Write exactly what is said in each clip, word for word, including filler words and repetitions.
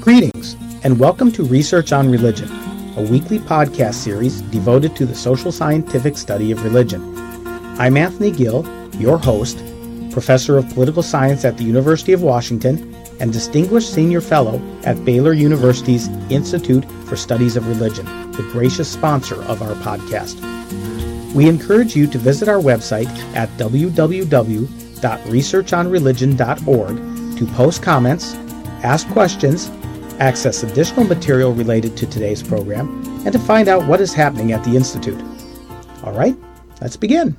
Greetings, and welcome to Research on Religion, a weekly podcast series devoted to the social scientific study of religion. I'm Anthony Gill, your host, Professor of Political Science at the University of Washington, and Distinguished Senior Fellow at Baylor University's Institute for Studies of Religion, the gracious sponsor of our podcast. We encourage you to visit our website at w w w dot research on religion dot org to post comments, ask questions, access additional material related to today's program, and to find out what is happening at the Institute. All right, let's begin.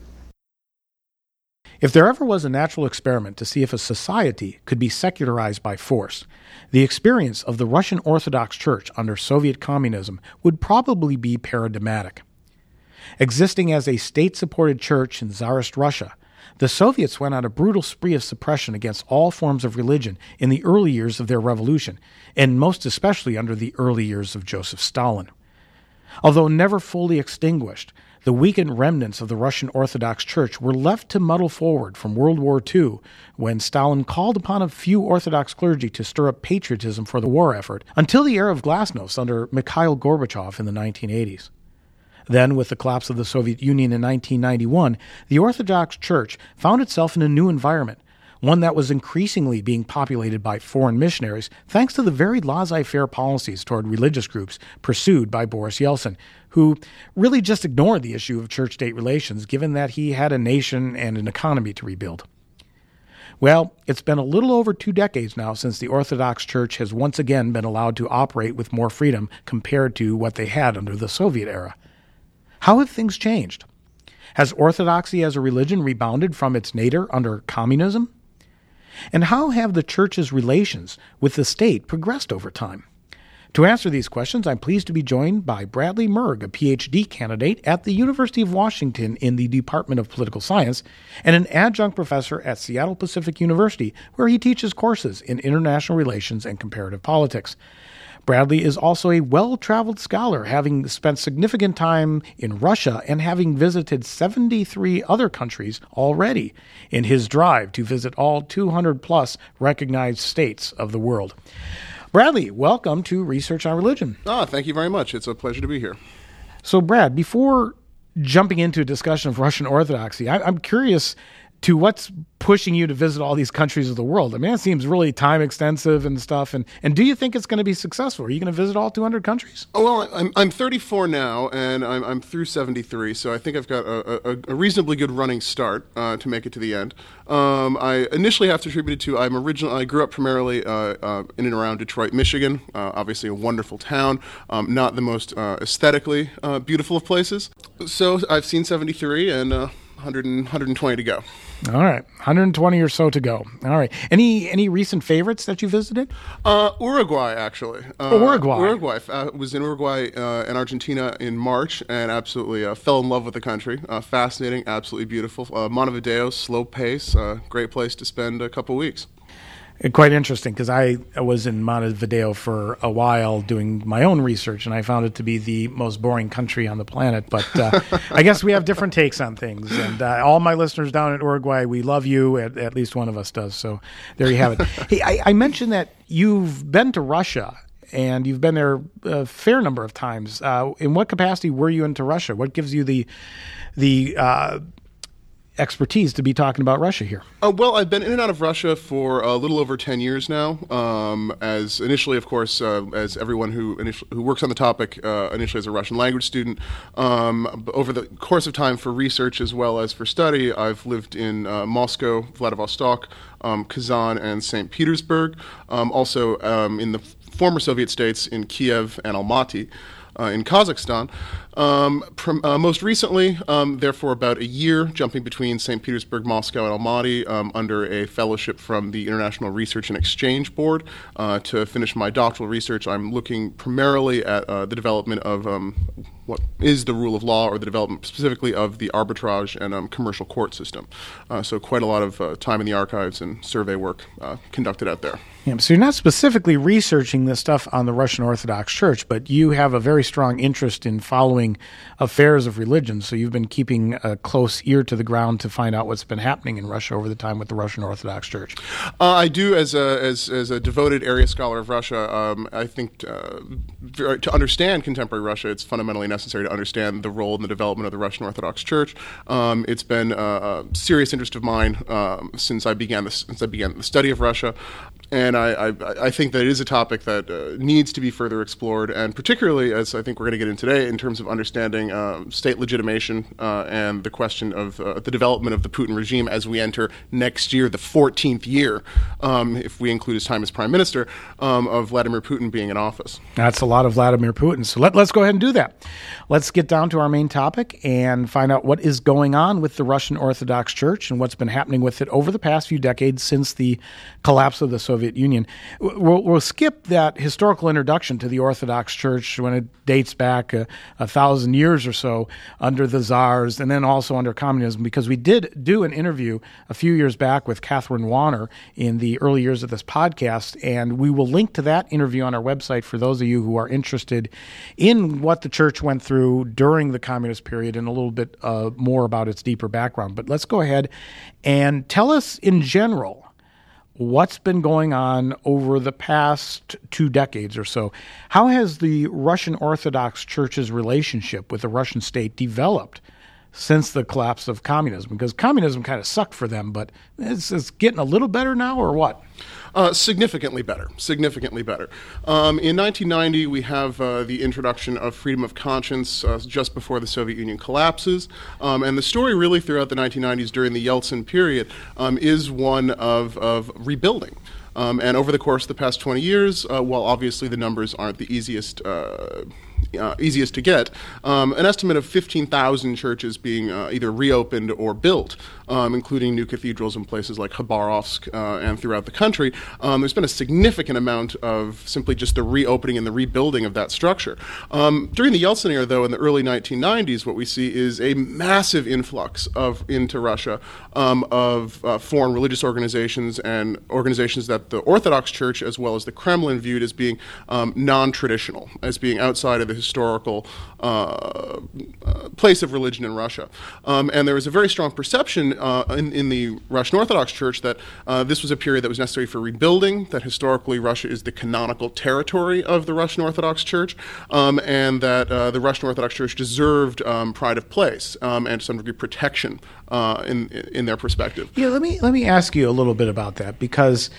If there ever was a natural experiment to see if a society could be secularized by force, the experience of the Russian Orthodox Church under Soviet communism would probably be paradigmatic. Existing as a state-supported church in Tsarist Russia, the Soviets went on a brutal spree of suppression against all forms of religion in the early years of their revolution, and most especially under the early years of Joseph Stalin. Although never fully extinguished, the weakened remnants of the Russian Orthodox Church were left to muddle forward from World War Two, when Stalin called upon a few Orthodox clergy to stir up patriotism for the war effort, until the era of glasnost under Mikhail Gorbachev in the nineteen eighties. Then, with the collapse of the Soviet Union in nineteen ninety-one, the Orthodox Church found itself in a new environment, one that was increasingly being populated by foreign missionaries thanks to the very laissez-faire policies toward religious groups pursued by Boris Yeltsin, who really just ignored the issue of church-state relations given that he had a nation and an economy to rebuild. Well, it's been a little over two decades now since the Orthodox Church has once again been allowed to operate with more freedom compared to what they had under the Soviet era. How have things changed? Has orthodoxy as a religion rebounded from its nadir under communism? And how have the church's relations with the state progressed over time? To answer these questions, I'm pleased to be joined by Bradley Merg, a P H D candidate at the University of Washington in the Department of Political Science and an adjunct professor at Seattle Pacific University, where he teaches courses in international relations and comparative politics. Bradley is also a well-traveled scholar, having spent significant time in Russia and having visited seventy-three other countries already in his drive to visit all two hundred plus recognized states of the world. Bradley, welcome to Research on Religion. Ah, thank you very much. It's a pleasure to be here. So, Brad, before jumping into a discussion of Russian Orthodoxy, I, I'm curious to what's pushing you to visit all these countries of the world. I mean, it seems really time extensive and stuff. And, and do you think it's going to be successful? Are you going to visit all two hundred countries? Oh, well, I'm I'm thirty-four now, and I'm I'm through seventy-three, so I think I've got a, a, a reasonably good running start uh, to make it to the end. Um, I initially have to attribute it to I'm original. I grew up primarily uh, uh, in and around Detroit, Michigan. Uh, obviously, a wonderful town, um, not the most uh, aesthetically uh, beautiful of places. So I've seen seventy-three, and uh, one hundred, one hundred twenty to go. All right, one hundred twenty or so to go. All right. Any any recent favorites that you visited? Uh, Uruguay, actually. Uh, oh, Uruguay. Uruguay. I uh, was in Uruguay uh, and Argentina in March and absolutely uh, fell in love with the country. Uh, fascinating, absolutely beautiful. Uh, Montevideo, slow pace, uh, great place to spend a couple weeks. Quite interesting, because I was in Montevideo for a while doing my own research, and I found it to be the most boring country on the planet. But uh, I guess we have different takes on things. And uh, all my listeners down in Uruguay, we love you. At, at least one of us does. So there you have it. Hey, I, I mentioned that you've been to Russia, and you've been there a fair number of times. Uh, in what capacity were you into Russia? What gives you the the uh, expertise to be talking about Russia here? Uh, well, I've been in and out of Russia for a little over ten years now. Um, as initially, of course, uh, as everyone who initially, who works on the topic, uh, initially as a Russian language student. Um, but over the course of time for research as well as for study, I've lived in uh, Moscow, Vladivostok, um, Kazan, and Saint Petersburg. Um, also um, in the former Soviet states in Kiev and Almaty. Uh, in Kazakhstan. Um, prom- uh, most recently, um, there for about a year, jumping between Saint Petersburg, Moscow, and Almaty um, under a fellowship from the International Research and Exchange Board. Uh, to finish my doctoral research, I'm looking primarily at uh, the development of um, what is the rule of law, or the development specifically of the arbitrage and um, commercial court system. Uh, so quite a lot of uh, time in the archives and survey work uh, conducted out there. Yeah, so you're not specifically researching this stuff on the Russian Orthodox Church, but you have a very strong interest in following following affairs of religion, so you've been keeping a close ear to the ground to find out what's been happening in Russia over the time with the Russian Orthodox Church. Uh, I do, as a as as a devoted area scholar of Russia. Um, I think uh, to understand contemporary Russia, it's fundamentally necessary to understand the role in the development of the Russian Orthodox Church. Um, it's been a, a serious interest of mine um, since I began this, since I began the study of Russia. And I, I, I think that it is a topic that uh, needs to be further explored, and particularly, as I think we're going to get in today, in terms of understanding um, state legitimation uh, and the question of uh, the development of the Putin regime as we enter next year, the fourteenth year, um, if we include his time as prime minister, um, of Vladimir Putin being in office. That's a lot of Vladimir Putin. So let, let's go ahead and do that. Let's get down to our main topic and find out what is going on with the Russian Orthodox Church and what's been happening with it over the past few decades since the collapse of the Soviet Soviet Union. We'll, we'll skip that historical introduction to the Orthodox Church when it dates back a, a thousand years or so under the czars and then also under communism, because we did do an interview a few years back with Catherine Warner in the early years of this podcast, and we will link to that interview on our website for those of you who are interested in what the church went through during the communist period and a little bit uh, more about its deeper background. But let's go ahead and tell us in general what's been going on over the past two decades or so. How has the Russian Orthodox Church's relationship with the Russian state developed since the collapse of communism? Because communism kind of sucked for them, but it's, it's getting a little better now, or what? Uh, significantly better, significantly better. Um, in nineteen ninety, we have uh, the introduction of freedom of conscience uh, just before the Soviet Union collapses. Um, and the story really throughout the nineteen nineties during the Yeltsin period um, is one of, of rebuilding. Um, and over the course of the past twenty years, uh, while obviously the numbers aren't the easiest uh, uh, easiest to get, um, an estimate of fifteen thousand churches being uh, either reopened or built, um, including new cathedrals in places like Khabarovsk uh, and throughout the country. Um, there's been a significant amount of simply just the reopening and the rebuilding of that structure. Um, during the Yeltsin era, though, in the early nineteen nineties, what we see is a massive influx of into Russia um, of uh, foreign religious organizations and organizations that the Orthodox Church, as well as the Kremlin, viewed as being um, non-traditional, as being outside of the historical uh, uh, place of religion in Russia. Um, and there was a very strong perception uh, in, in the Russian Orthodox Church that uh, this was a period that was necessary for rebuilding, that historically Russia is the canonical territory of the Russian Orthodox Church, um, and that uh, the Russian Orthodox Church deserved um, pride of place um, and to some degree protection uh, in, in their perspective. Yeah, let me let me ask you a little bit about that, because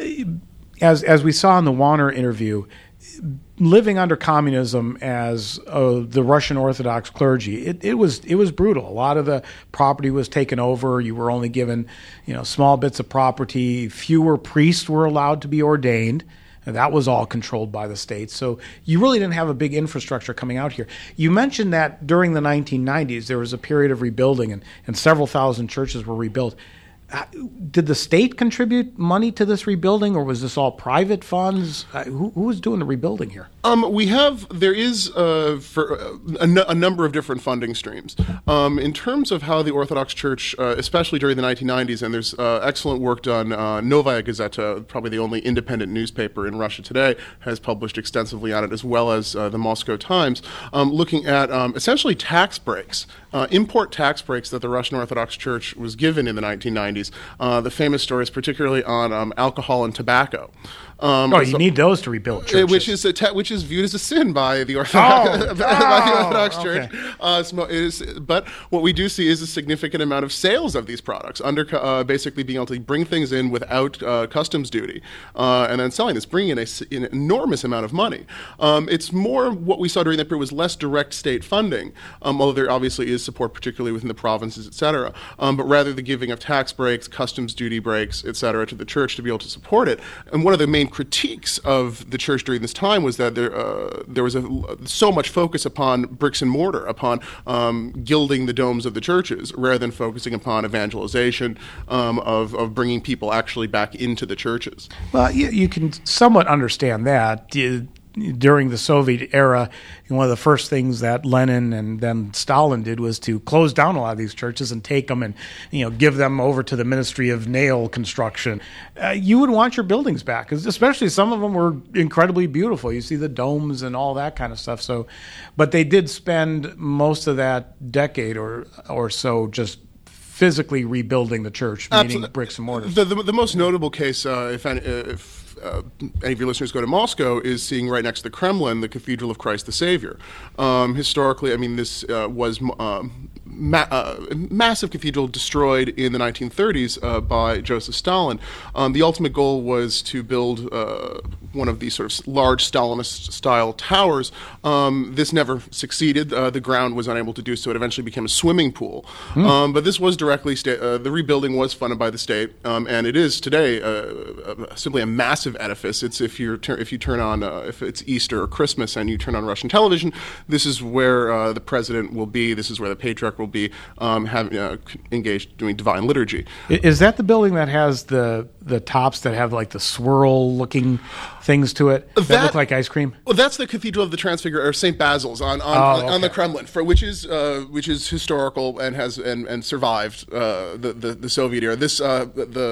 as as we saw in the Warner interview, living under communism as uh, the Russian Orthodox clergy, it, it was it was brutal. A lot of the property was taken over. You were only given, you know, small bits of property. Fewer priests were allowed to be ordained. And that was all controlled by the state. So you really didn't have a big infrastructure coming out here. You mentioned that during the nineteen nineties, there was a period of rebuilding, and, and several thousand churches were rebuilt. Did the state contribute money to this rebuilding, or was this all private funds? Uh, who, who was doing the rebuilding here? Um, we have, there is uh, for a, n- a number of different funding streams. Um, in terms of how the Orthodox Church, uh, especially during the nineteen nineties, and there's uh, excellent work done, uh, Novaya Gazeta, probably the only independent newspaper in Russia today, has published extensively on it, as well as uh, the Moscow Times, um, looking at um, essentially tax breaks, uh, import tax breaks that the Russian Orthodox Church was given in the nineteen nineties. Uh, the famous stories, particularly on um, alcohol and tobacco. Um, oh, you so, need those to rebuild churches. Which is a te- which is viewed as a sin by the Orthodox, oh, by the Orthodox oh, Church. Okay. Uh, it is, but what we do see is a significant amount of sales of these products, under uh, basically being able to bring things in without uh, customs duty, uh, and then selling this, bringing in a, an enormous amount of money. Um, it's more what we saw during that period was less direct state funding, um, although there obviously is support, particularly within the provinces, et cetera, um, but rather the giving of tax breaks, customs duty breaks, et cetera, to the church to be able to support it. And one of the main critiques of the church during this time was that there uh, there was a, so much focus upon bricks and mortar, upon um, gilding the domes of the churches, rather than focusing upon evangelization um, of, of bringing people actually back into the churches. Well, you, you can somewhat understand that. during the Soviet era, one of the first things that Lenin and then Stalin did was to close down a lot of these churches and take them and, you know, give them over to the Ministry of Nail Construction. Uh, you would want your buildings back, 'cause especially some of them were incredibly beautiful. You see the domes and all that kind of stuff. So, but they did spend most of that decade or or so just physically rebuilding the church, meaning Absolutely. bricks and mortar. The, the, the most notable case, uh, if, any, if uh, any of your listeners go to Moscow, is seeing right next to the Kremlin the Cathedral of Christ the Savior. Um, historically, I mean, this uh, was um, ma- uh, massive cathedral destroyed in the nineteen thirties uh, by Joseph Stalin. Um, the ultimate goal was to build uh, one of these sort of large Stalinist-style towers. Um, this never succeeded. Uh, the ground was unable to do so. It eventually became a swimming pool. Hmm. Um, but this was directly, sta- uh, the rebuilding was funded by the state, um, and it is today uh, uh, simply a massive edifice. It's if you tur- if you turn on, uh, if it's Easter or Christmas and you turn on Russian television, this is where uh, the president will be, this is where the patriarch will be, um, having, uh, engaged doing divine liturgy. Is that the building that has the the tops that have like the swirl-looking things to it that, that look like ice cream? Well, that's the Cathedral of the Transfiguration, or Saint Basil's on on, oh, on okay. the Kremlin, for which is uh, which is historical and has and, and survived uh, the, the the Soviet era. This uh,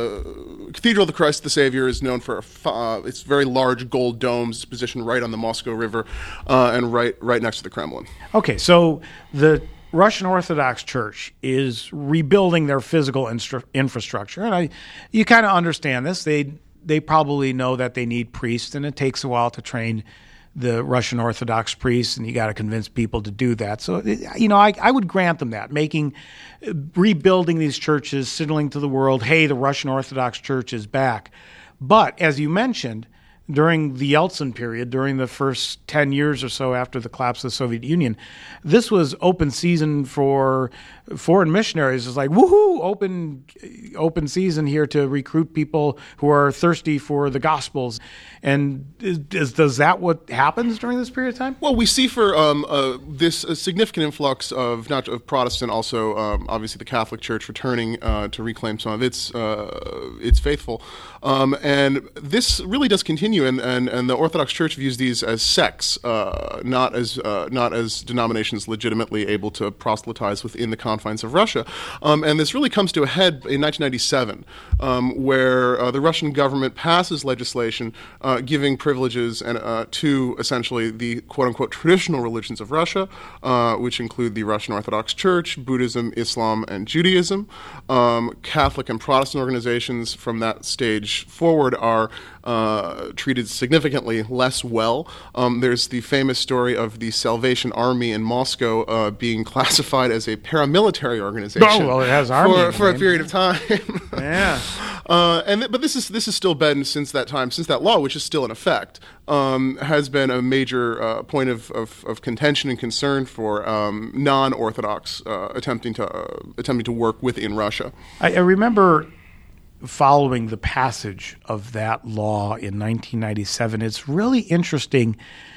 the Cathedral of the Christ the Savior is known for uh, its very large gold domes positioned right on the Moscow River uh, and right right next to the Kremlin. Okay, so the Russian Orthodox Church is rebuilding their physical instru- infrastructure, and I, you kind of understand this. They they probably know that they need priests, and it takes a while to train the Russian Orthodox priests, and you got to convince people to do that. So, you know, I, I would grant them that, making, rebuilding these churches, signaling to the world, hey, the Russian Orthodox Church is back. But as you mentioned, during the Yeltsin period, during the first ten years or so after the collapse of the Soviet Union, this was open season for foreign missionaries. It's like, woohoo, open open season here to recruit people who are thirsty for the Gospels. And is, does that what happens during this period of time? Well, we see for um, uh, this a significant influx of not of Protestant, also um, obviously the Catholic Church returning uh, to reclaim some of its uh, its faithful, um, and this really does continue. And, and, and the Orthodox Church views these as sects, uh, not as uh, not as denominations legitimately able to proselytize within the confines of Russia. Um, and this really comes to a head in nineteen ninety-seven, um, where uh, the Russian government passes legislation uh, giving privileges and uh, to essentially the quote-unquote traditional religions of Russia, uh, which include the Russian Orthodox Church, Buddhism, Islam, and Judaism. Um, Catholic and Protestant organizations from that stage forward are Uh, treated significantly less well. Um, there's the famous story of the Salvation Army in Moscow uh, being classified as a paramilitary organization. Oh, well, it has army for, for a period of time. Yeah. Uh, and th- but this is this has still been since that time, since that law, which is still in effect, um, has been a major uh, point of, of, of contention and concern for um, non-Orthodox uh, attempting to uh, attempting to work within Russia. I, I remember following the passage of that law in nineteen ninety-seven, it's really interesting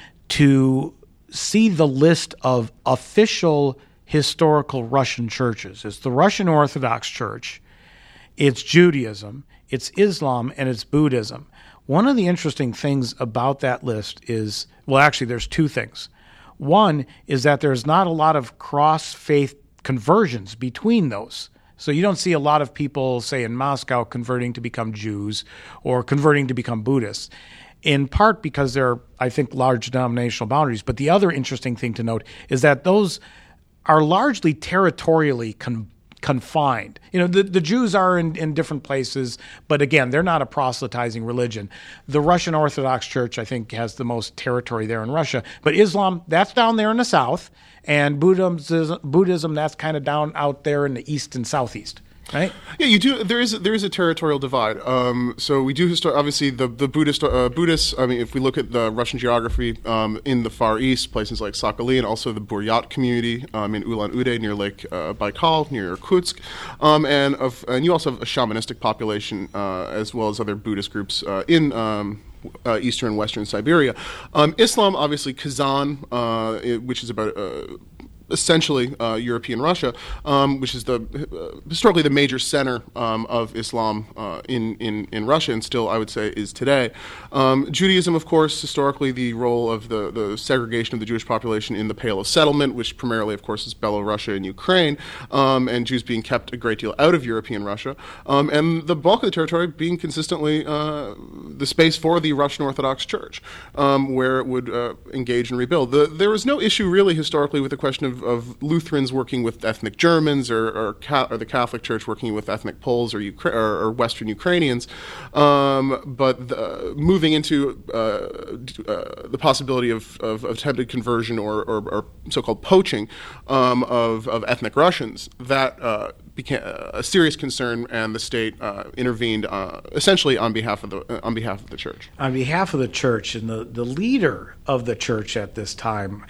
to see the list of official historical Russian churches. It's the Russian Orthodox Church, it's Judaism, it's Islam, and it's Buddhism. One of the interesting things about that list is, well, actually, there's two things. One is that there's not a lot of cross-faith conversions between those. So you don't see a lot of people, say in Moscow, converting to become Jews or converting to become Buddhists, in part because there are, I think, large denominational boundaries. But the other interesting thing to note is that those are largely territorially con- confined. You know, the, the Jews are in, in different places, but again, they're not a proselytizing religion. The Russian Orthodox Church, I think, has the most territory there in Russia. But Islam, that's down there in the south. And Buddhism, Buddhism, that's kind of down out there in the east and southeast, right? Yeah, you do. There is there is a territorial divide. Um, so we do histor- obviously the the Buddhist uh, Buddhists. I mean, if we look at the Russian geography um, in the Far East, places like Sakhalin, and also the Buryat community um, in Ulan-Ude near Lake uh, Baikal, near Irkutsk, um, and of and you also have a shamanistic population uh, as well as other Buddhist groups uh, in. Um, Uh, eastern and western Siberia. Um, Islam, obviously, Kazan, uh, it, which is about uh, essentially uh, European Russia, um, which is the uh, historically the major center um, of Islam uh, in, in in Russia, and still I would say is today. Um, Judaism, of course, historically the role of the the segregation of the Jewish population in the Pale of Settlement, which primarily, of course, is Belorussia and Ukraine, um, and Jews being kept a great deal out of European Russia, um, and the bulk of the territory being consistently uh, the space for the Russian Orthodox Church, um, where it would uh, engage and rebuild. The, there was no issue really historically with the question of, of Lutherans working with ethnic Germans or, or, Ca- or the Catholic Church working with ethnic Poles or, Ukra- or, or Western Ukrainians, um, but the, moving into uh, uh, the possibility of, of attempted conversion or, or, or so-called poaching um, of, of ethnic Russians, that uh, became a serious concern, and the state uh, intervened uh, essentially on behalf of the uh, on behalf of the church. On behalf of the church, and the, the leader of the church at this time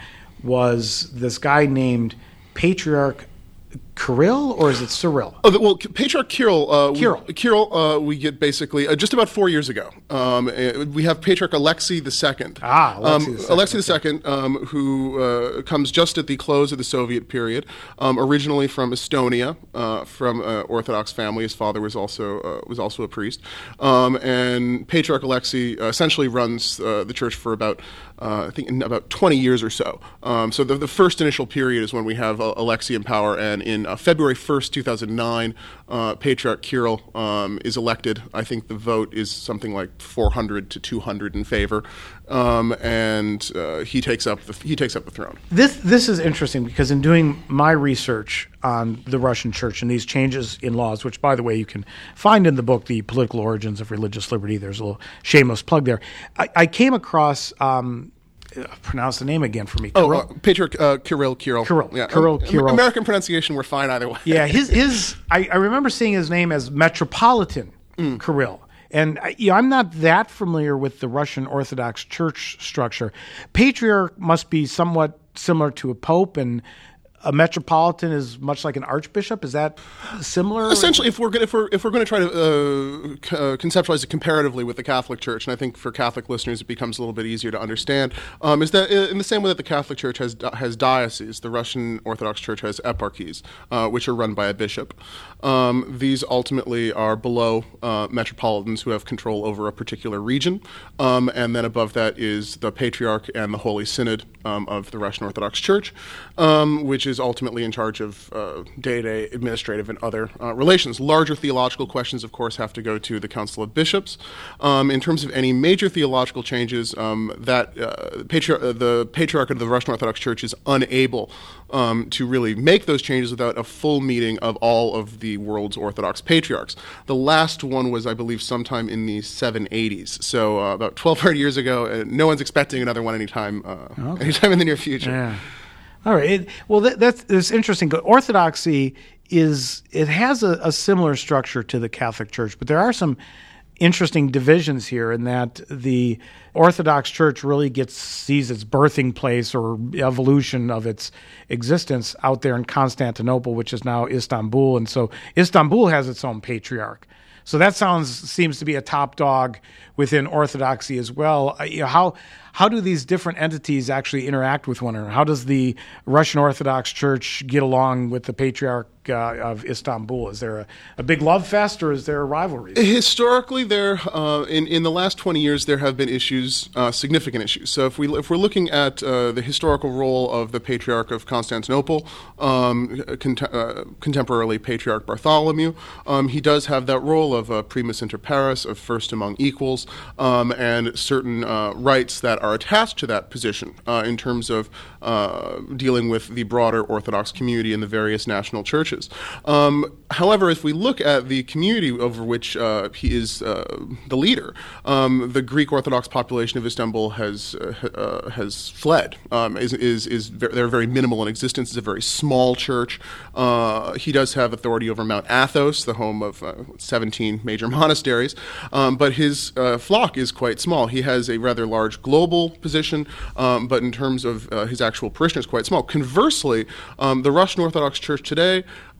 was this guy named Patriarch Kirill, or is it Cyril? Oh, the, well, Patriarch Kirill. Uh, Kirill. We, Kirill, uh, we get basically uh, just about four years ago. Um, uh, we have Patriarch Alexei the Second. Ah, Alexei um, the Second. Alexei the Second, um, who uh, comes just at the close of the Soviet period, um, originally from Estonia, uh, from an Orthodox family. His father was also uh, was also a priest, um, and Patriarch Alexei uh, essentially runs uh, the church for about. Uh, I think in about twenty years or so. Um, so the, the first initial period is when we have uh, Alexei in power, and in uh, February first, two thousand nine, uh, Patriarch Kirill um, is elected. I think the vote is something like four hundred to two hundred in favor, um, and uh, he takes up the he takes up the throne. This this is interesting because in doing my research on the Russian Church and these changes in laws, which, by the way, you can find in the book, The Political Origins of Religious Liberty. There's a little shameless plug there. I, I came across, um, uh, pronounce the name again for me. Oh, uh, Patriarch uh, Kirill, Kirill. Kirill, yeah. Kirill, um, Kirill. American pronunciation, we're fine either way. Yeah, his, his I, I remember seeing his name as Metropolitan mm. Kirill. And you know, I'm not that familiar with the Russian Orthodox Church structure. Patriarch must be somewhat similar to a pope, and a metropolitan is much like an archbishop. Is that similar? Essentially, if we're gonna, if we're if we're going to try to uh, c- uh, conceptualize it comparatively with the Catholic Church, and I think for Catholic listeners it becomes a little bit easier to understand, um, is that in the same way that the Catholic Church has has dioceses, the Russian Orthodox Church has eparchies, uh, which are run by a bishop. Um, these ultimately are below uh, metropolitans who have control over a particular region, um, and then above that is the Patriarch and the Holy Synod um, of the Russian Orthodox Church, um, which is is ultimately in charge of uh, day-to-day administrative and other uh, relations. Larger theological questions, of course, have to go to the Council of Bishops. Um, in terms of any major theological changes, um, that uh, patri- uh, the Patriarch of the Russian Orthodox Church is unable um, to really make those changes without a full meeting of all of the world's Orthodox patriarchs. The last one was, I believe, sometime in the seven eighties, so uh, about twelve hundred years ago, and no one's expecting another one anytime, uh, okay. anytime in the near future. Yeah. All right. It, well, that, that's, that's interesting. Orthodoxy is it has a, a similar structure to the Catholic Church, but there are some interesting divisions here in that the Orthodox Church really gets sees its birthing place or evolution of its existence out there in Constantinople, which is now Istanbul, and so Istanbul has its own patriarch. So that sounds seems to be a top dog within Orthodoxy as well. Uh, you know, how how do these different entities actually interact with one another? How does the Russian Orthodox Church get along with the Patriarch uh, of Istanbul? Is there a, a big love fest, or is there a rivalry? Historically, there uh, in in the last twenty years, there have been issues, uh, significant issues. So if we if we're looking at uh, the historical role of the Patriarch of Constantinople, um, cont- uh, contemporarily Patriarch Bartholomew, um, he does have that role of uh, primus inter pares, of first among equals, um, and certain uh, rights that are attached to that position uh, in terms of uh, dealing with the broader Orthodox community in the various national churches. Um, however, if we look at the community over which uh, he is uh, the leader, um, the Greek Orthodox population of Istanbul has uh, uh, has fled. Um, is is is very, they're very minimal in existence. It's a very small church. Uh, he does have authority over Mount Athos, the home of uh, seventeen major monasteries, um, but his uh, flock is quite small. He has a rather large global position, um, but in terms of uh, his actual parishioners, quite small. Conversely, um, the Russian Orthodox Church today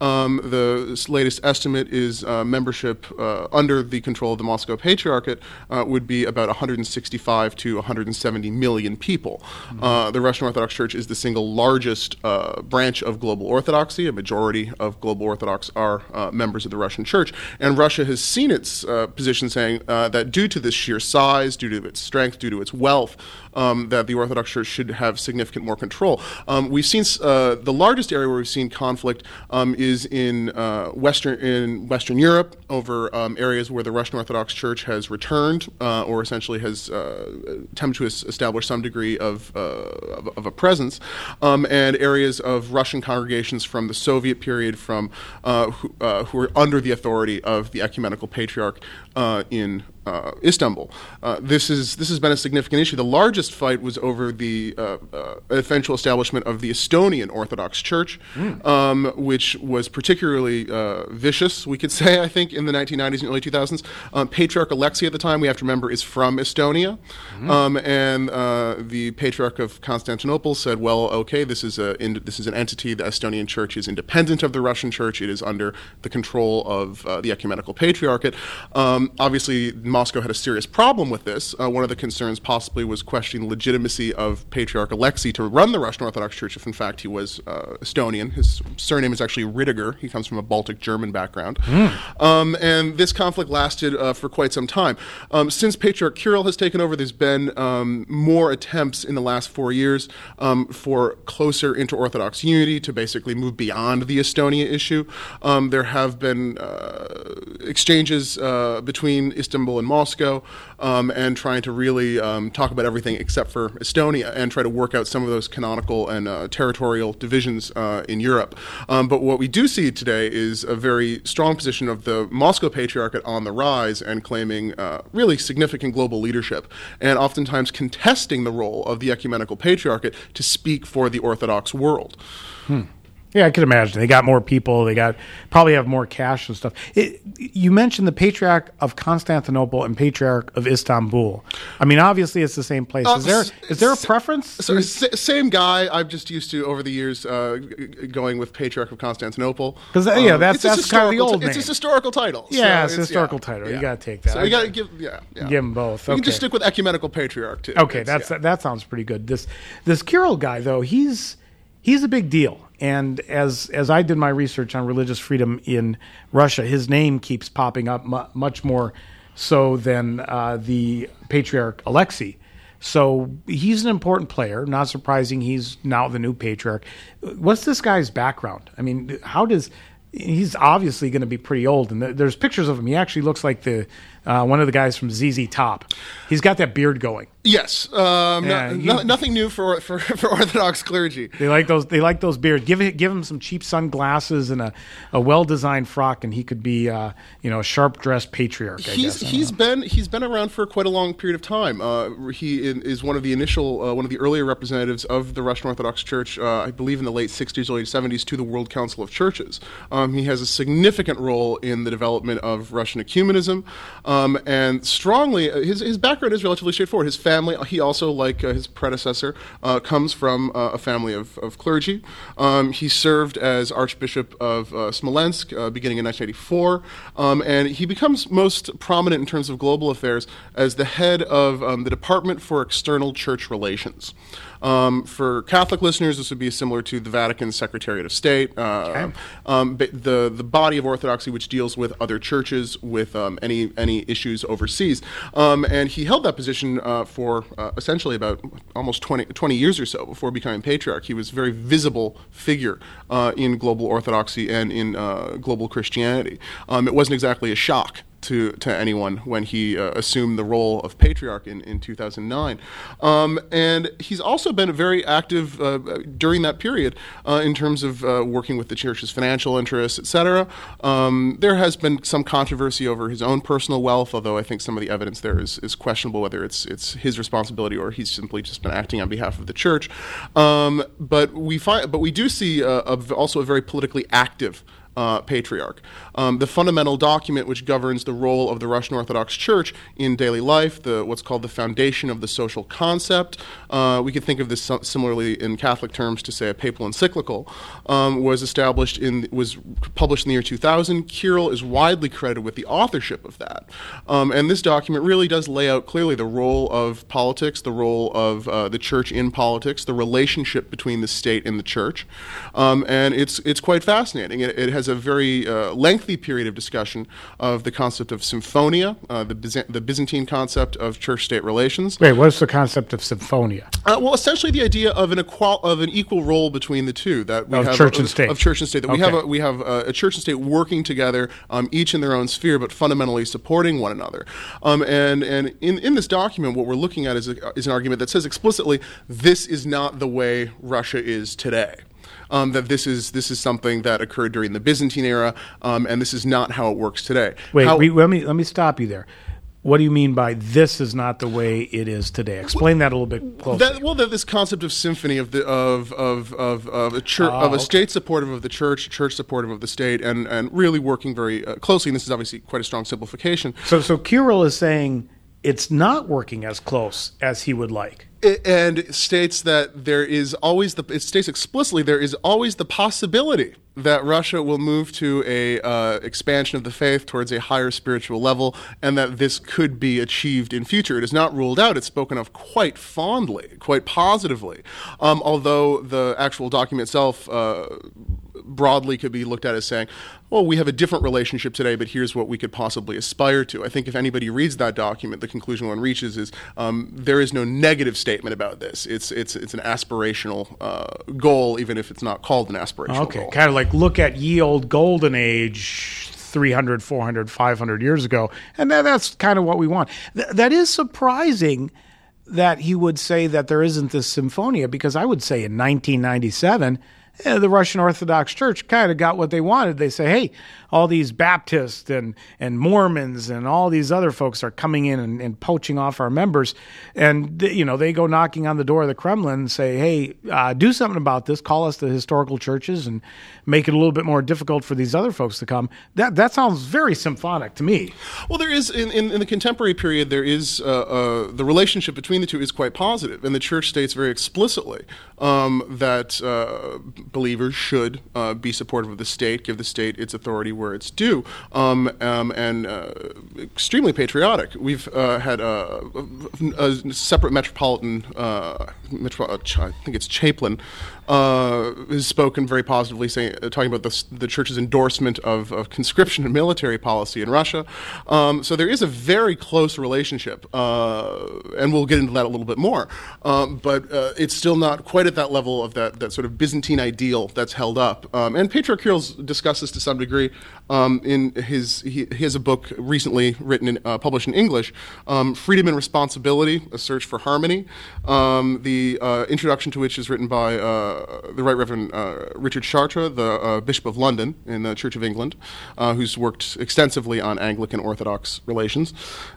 Um, the latest estimate is uh, membership uh, under the control of the Moscow Patriarchate uh, would be about one hundred sixty-five to one hundred seventy million people. Mm-hmm. Uh, the Russian Orthodox Church is the single largest uh, branch of global Orthodoxy. A majority of global Orthodox are uh, members of the Russian Church, and Russia has seen its uh, position saying uh, that due to this sheer size, due to its strength, due to its wealth, um, that the Orthodox Church should have significant more control. Um, we've seen uh, the largest area where we've seen conflict um, is in uh, Western in Western Europe over um, areas where the Russian Orthodox Church has returned uh, or essentially has uh, attempted to es- establish some degree of, uh, of, of a presence, um, and areas of Russian congregations from the Soviet period from uh, who, uh, who are under the authority of the ecumenical patriarch uh, in Uh, Istanbul. Uh, this is this has been a significant issue. The largest fight was over the uh, uh, eventual establishment of the Estonian Orthodox Church, mm. um, which was particularly uh, vicious, we could say, I think, in the nineteen nineties and early two thousands. Um, Patriarch Alexei at the time, we have to remember, is from Estonia, mm. um, and uh, the Patriarch of Constantinople said, "Well, okay, this is a in, this is an entity. The Estonian Church is independent of the Russian Church. It is under the control of uh, the ecumenical patriarchate." Um, obviously, Moscow had a serious problem with this. Uh, one of the concerns possibly was questioning the legitimacy of Patriarch Alexei to run the Russian Orthodox Church if in fact he was uh, Estonian. His surname is actually Ridiger. He comes from a Baltic German background. Mm. Um, and this conflict lasted uh, for quite some time. Um, since Patriarch Kirill has taken over, there's been um, more attempts in the last four years um, for closer inter-Orthodox unity to basically move beyond the Estonia issue. Um, there have been uh, exchanges uh, between Istanbul and Moscow, um, and trying to really um, talk about everything except for Estonia and try to work out some of those canonical and uh, territorial divisions uh, in Europe. Um, but what we do see today is a very strong position of the Moscow Patriarchate on the rise and claiming uh, really significant global leadership, and oftentimes contesting the role of the Ecumenical Patriarchate to speak for the Orthodox world. Hmm. Yeah, I can imagine. They got more people. They got probably have more cash and stuff. It, you mentioned the Patriarch of Constantinople and Patriarch of Istanbul. I mean, obviously it's the same place. Uh, is there is there a preference? So, s- same guy. I'm just used to over the years uh, g- going with Patriarch of Constantinople. Because um, yeah, that's that's kind of the old t- name. It's his historical title. Yeah, so it's, it's historical yeah, title. Yeah. You got to take that. So you got to give yeah, yeah. give them both. Okay. You can just stick with Ecumenical Patriarch too. Okay, it's, that's yeah. that sounds pretty good. This this Kirill guy though, he's he's a big deal. And as as I did my research on religious freedom in Russia, his name keeps popping up mu- much more so than uh, the Patriarch Alexei. So he's an important player. Not surprising he's now the new patriarch. What's this guy's background? I mean, how does... He's obviously going to be pretty old, and there's pictures of him. He actually looks like the uh, one of the guys from Z Z Top. He's got that beard going. Yes, um, yeah, no, he, no, nothing new for, for for Orthodox clergy. They like those. They like those beards. Give it, give him some cheap sunglasses and a, a well designed frock, and he could be uh, you know a sharp dressed patriarch. I he's guess. he's been he's been around for quite a long period of time. Uh, he is one of the initial uh, one of the earlier representatives of the Russian Orthodox Church. Uh, I believe in the late sixties, early seventies, to the World Council of Churches. Um, he has a significant role in the development of Russian ecumenism, um, and strongly his his background is relatively straightforward. His family, he also, like uh, his predecessor, uh, comes from uh, a family of, of clergy. Um, he served as Archbishop of uh, Smolensk uh, beginning in nineteen eighty-four, um, and he becomes most prominent in terms of global affairs as the head of um, the Department for External Church Relations. Um, for Catholic listeners, this would be similar to the Vatican's Secretariat of State, uh, okay. um, the the body of orthodoxy which deals with other churches, with um, any any issues overseas. Um, and he held that position uh, for uh, essentially about almost twenty, twenty years or so before becoming patriarch. He was a very visible figure uh, in global orthodoxy and in uh, global Christianity. Um, it wasn't exactly a shock to to anyone when he uh, assumed the role of patriarch in, in two thousand nine. Um, and he's also been very active uh, during that period uh, in terms of uh, working with the church's financial interests, et cetera. Um, there has been some controversy over his own personal wealth, although I think some of the evidence there is, is questionable whether it's it's his responsibility or he's simply just been acting on behalf of the church. Um, but we find, but we do see uh, a, also a very politically active uh, patriarch. Um, the fundamental document which governs the role of the Russian Orthodox Church in daily life, the what's called the foundation of the social concept, uh, we could think of this similarly in Catholic terms to say a papal encyclical, um, was established in was published in the year two thousand. Kirill is widely credited with the authorship of that, um, and this document really does lay out clearly the role of politics, the role of uh, the church in politics, the relationship between the state and the church, um, and it's it's quite fascinating. It, it has a very uh, lengthy period of discussion of the concept of symphonia, uh, the, Byzant- the Byzantine concept of church-state relations. Wait, what's the concept of symphonia? Uh, well, essentially the idea of an equal of an equal role between the two, that we of have church a, and state. Of church and state. That okay. we have a, we have a, a church and state working together, um, each in their own sphere, but fundamentally supporting one another. Um, and and in, in this document, what we're looking at is a, is an argument that says explicitly this is not the way Russia is today. Um, that this is this is something that occurred during the Byzantine era, um, and this is not how it works today. Wait, how, we, let me let me stop you there. What do you mean by this is not the way it is today? Explain that a little bit closer. That, well, that this concept of symphony of the of of of, of a church oh, of a okay. state supportive of the church, church supportive of the state, and and really working very uh, closely. And this is obviously quite a strong simplification. So, so Kirill is saying it's not working as close as he would like. It, and states that there is always the it states explicitly there is always the possibility that Russia will move to a uh, expansion of the faith towards a higher spiritual level, and that this could be achieved in future. It is not ruled out. It's spoken of quite fondly, quite positively, um, although the actual document itself uh, broadly could be looked at as saying, well, we have a different relationship today, but here's what we could possibly aspire to. I think if anybody reads that document, the conclusion one reaches is um, there is no negative statement about this. It's it's it's an aspirational uh, goal, even if it's not called an aspirational okay. goal. Okay, kind of like look at ye old golden age three hundred, four hundred, five hundred years ago, and that, that's kind of what we want. Th- that is surprising that he would say that there isn't this symphonia, because I would say in nineteen ninety-seven, eh, the Russian Orthodox Church kind of got what they wanted. They say, hey, all these Baptists and, and Mormons and all these other folks are coming in and, and poaching off our members. And, you know, they go knocking on the door of the Kremlin and say, hey, uh, do something about this. Call us the historical churches and make it a little bit more difficult for these other folks to come. That that sounds very symphonic to me. Well, there is, in, in, in the contemporary period, there is, uh, uh, the relationship between the two is quite positive. And the church states very explicitly um, that uh, believers should uh, be supportive of the state, give the state its authority where it's due, um, um, and uh, extremely patriotic. We've uh, had a, a separate metropolitan, uh, metro, I think it's Chaplin, uh, has spoken very positively, saying, uh, talking about the, the church's endorsement of, of conscription and military policy in Russia. Um, so there is a very close relationship, uh, and we'll get into that a little bit more. Um, but uh, it's still not quite at that level of that, that sort of Byzantine ideal that's held up. Um, and Patriarch Kirill's discussed this to some degree. Um, in his, he, he has a book recently written, in, uh, published in English, um, Freedom and Responsibility: A Search for Harmony. Um, the uh, introduction to which is written by uh, the Right Reverend uh, Richard Chartres, the uh, Bishop of London in the Church of England, uh, who's worked extensively on Anglican Orthodox relations.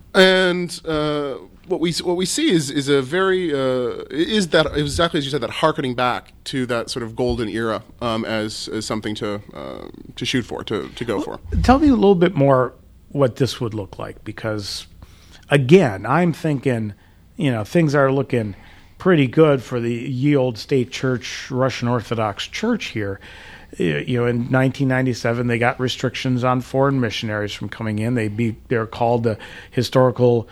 And uh, what we what we see is is a very uh, is that exactly as you said, that hearkening back to that sort of golden era um, as as something to uh, to shoot for, to to go for. Tell me a little bit more what this would look like, because again, I'm thinking, you know, things are looking pretty good for the ye old state church, Russian Orthodox Church here. You know, in nineteen ninety-seven, they got restrictions on foreign missionaries from coming in. They be they're called the historical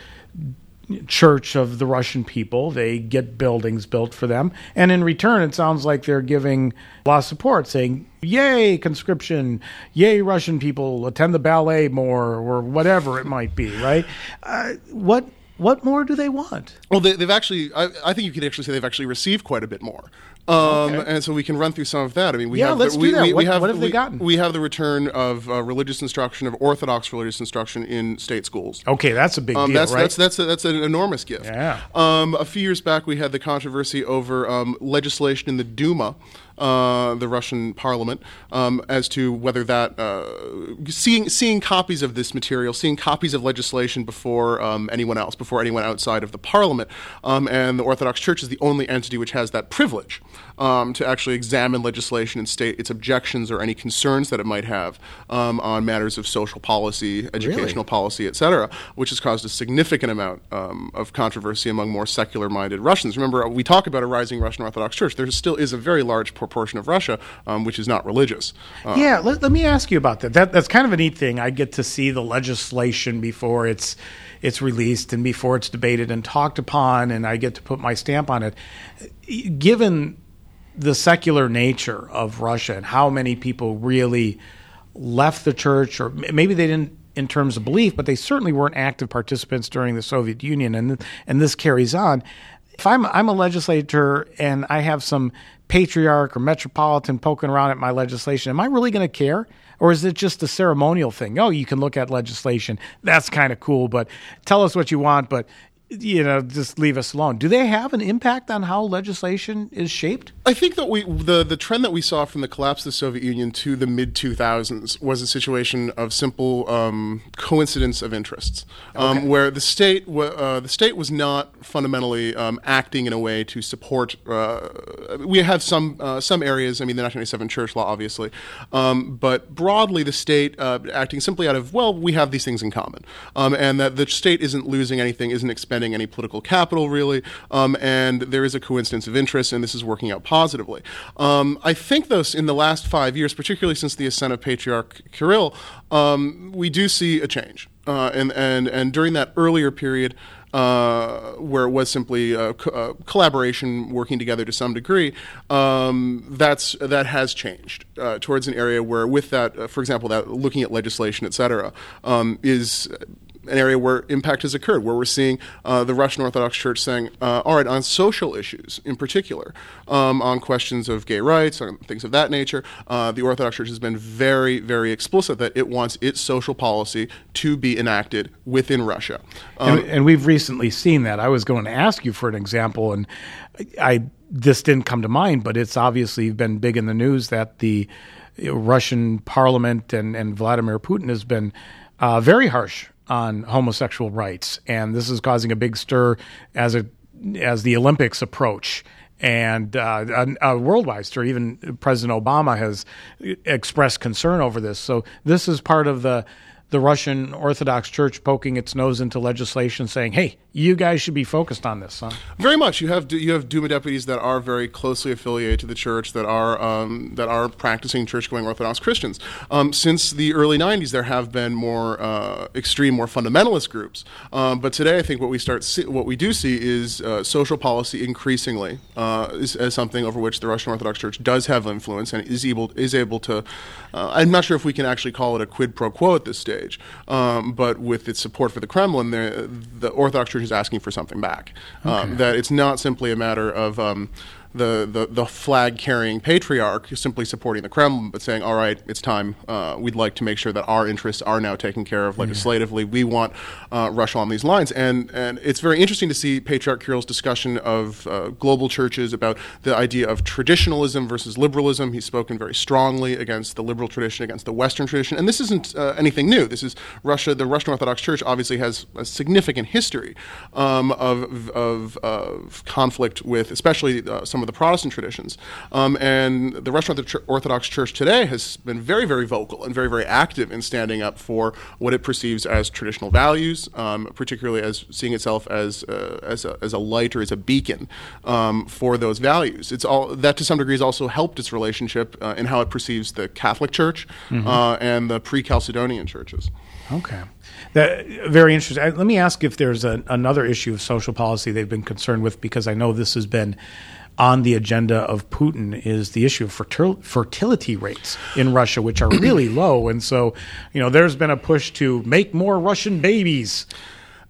church of the Russian people. They get buildings built for them, and in return, it sounds like they're giving a lot of support, saying, "Yay, conscription! Yay, Russian people! Attend the ballet more," or whatever it might be. Right? Uh, what what more do they want? Well, they, they've actually. I, I think you could actually say they've actually received quite a bit more. Um, okay. And so we can run through some of that. I mean, we yeah, have let's the, do we, that. We, what, we have, what have we, they gotten? We have the return of uh, religious instruction, of Orthodox religious instruction in state schools. Okay, that's a big um, deal, that's, right? That's that's a, that's an enormous gift. Yeah. Um, a few years back, we had the controversy over um, legislation in the Duma uh, the Russian parliament um, as to whether that uh, seeing seeing copies of this material, seeing copies of legislation before um, anyone else, before anyone outside of the parliament, um, and the Orthodox Church is the only entity which has that privilege um, to actually examine legislation and state its objections or any concerns that it might have um, on matters of social policy, educational Really? policy, et cetera, which has caused a significant amount um, of controversy among more secular-minded Russians. Remember, we talk about a rising Russian Orthodox Church. There still is a very large proportion of Russia um, which is not religious. Uh, Yeah, let, let me ask you about that. that. That's kind of a neat thing. I get to see the legislation before it's it's released and before it's debated and talked upon, and I get to put my stamp on it. Given the secular nature of Russia and how many people really left the church, or maybe they didn't in terms of belief, but they certainly weren't active participants during the Soviet Union, and and this carries on. If I'm I'm a legislator and I have some patriarch or metropolitan poking around at my legislation, am I really going to care? Or is it just a ceremonial thing? Oh, you can look at legislation. That's kind of cool, but tell us what you want, but you know, just leave us alone. Do they have an impact on how legislation is shaped? I think that we the, the trend that we saw from the collapse of the Soviet Union to the mid two thousands was a situation of simple um, coincidence of interests, um, Okay. where the state w- uh, the state was not fundamentally um, acting in a way to support. Uh, we have some uh, some areas. I mean, the nineteen ninety-seven church law, obviously, um, but broadly the state uh, acting simply out of, well, we have these things in common, um, and that the state isn't losing anything, isn't expending any political capital really, um, and there is a coincidence of interest, and this is working out positively. Um, I think, though, in the last five years, particularly since the ascent of Patriarch Kirill, um, we do see a change. Uh, and, and, and during that earlier period, uh, where it was simply uh, co- uh, collaboration, working together to some degree, um, that's that has changed uh, towards an area where, with that, uh, for example, that looking at legislation, et cetera, um, is an area where impact has occurred, where we're seeing uh, the Russian Orthodox Church saying, uh, all right, on social issues in particular, um, on questions of gay rights, on things of that nature, uh, the Orthodox Church has been very, very explicit that it wants its social policy to be enacted within Russia. Um, and, and we've recently seen that. I was going to ask you for an example, and I this didn't come to mind, but it's obviously been big in the news that the Russian parliament and, and Vladimir Putin has been uh, very harsh on homosexual rights, and this is causing a big stir as a as the Olympics approach, and uh, a, a worldwide stir. Even President Obama has expressed concern over this. So this is part of the the Russian Orthodox Church poking its nose into legislation, saying, "Hey, you guys should be focused on this." Huh? Very much. You have you have Duma deputies that are very closely affiliated to the church, that are um, that are practicing church-going Orthodox Christians. Um, since the early nineties, there have been more uh, extreme, more fundamentalist groups. Um, but today, I think what we start see, what we do see is uh, social policy increasingly uh, is, as something over which the Russian Orthodox Church does have influence and is able is able to. Uh, I'm not sure if we can actually call it a quid pro quo at this stage, um, but with its support for the Kremlin, the, the Orthodox Church is asking for something back. Okay. Um, that it's not simply a matter of um, the, the, the flag-carrying patriarch simply supporting the Kremlin, but saying, all right, it's time. Uh, we'd like to make sure that our interests are now taken care of legislatively. Yeah. We want uh, Russia on these lines. And, and it's very interesting to see Patriarch Kirill's discussion of uh, global churches, about the idea of traditionalism versus liberalism. He's spoken very strongly against the liberal tradition, against the Western tradition. And this isn't uh, anything new. This is Russia. The Russian Orthodox Church obviously has a significant history um, of, of, of conflict with especially uh, some of the Protestant traditions. Um, and the Russian Orthodox Church today has been very, very vocal and very, very active in standing up for what it perceives as traditional values, um, particularly as seeing itself as uh, as, a, as a light or as a beacon um, for those values. It's all that to some degree has also helped its relationship uh, in how it perceives the Catholic Church mm-hmm. uh, and the pre-Chalcedonian churches. Okay. That, very interesting. I, let me ask if there's a, another issue of social policy they've been concerned with, because I know this has been on the agenda of Putin, is the issue of fertil- fertility rates in Russia, which are really low. And so, you know, there's been a push to make more Russian babies.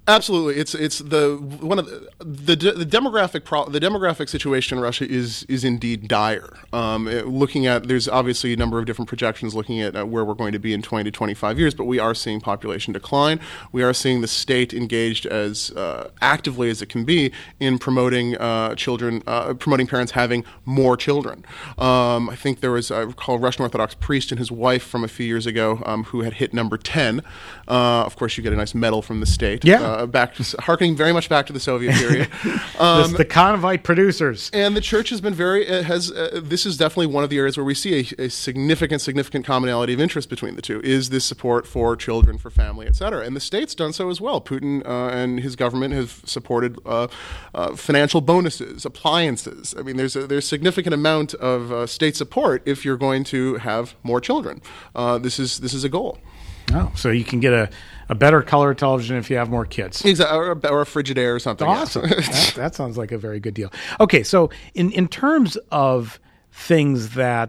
Absolutely, it's it's the one of the the, the demographic pro, the demographic situation in Russia is is indeed dire. Um, it, looking at there's obviously a number of different projections looking at uh, where we're going to be in twenty to twenty-five years, but we are seeing population decline. We are seeing the state engaged as uh, actively as it can be in promoting uh, children, uh, promoting parents having more children. Um, I think there was I recall a Russian Orthodox priest and his wife from a few years ago um, who had hit number ten. Uh, of course, you get a nice medal from the state. Yeah. Uh, back to, harkening very much back to the Soviet period. Um, the Conovite producers. And the church has been very, uh, has uh, this is definitely one of the areas where we see a, a significant, significant commonality of interest between the two, is this support for children, for family, et cetera. And the state's done so as well. Putin uh, and his government have supported uh, uh, financial bonuses, appliances. I mean, there's a there's significant amount of uh, state support if you're going to have more children. Uh, this is this is a goal. Oh, so you can get a, a better color television if you have more kids. Exactly, or a, or a Frigidaire or something. Awesome. Yeah. that, that sounds like a very good deal. Okay, so in, in terms of things that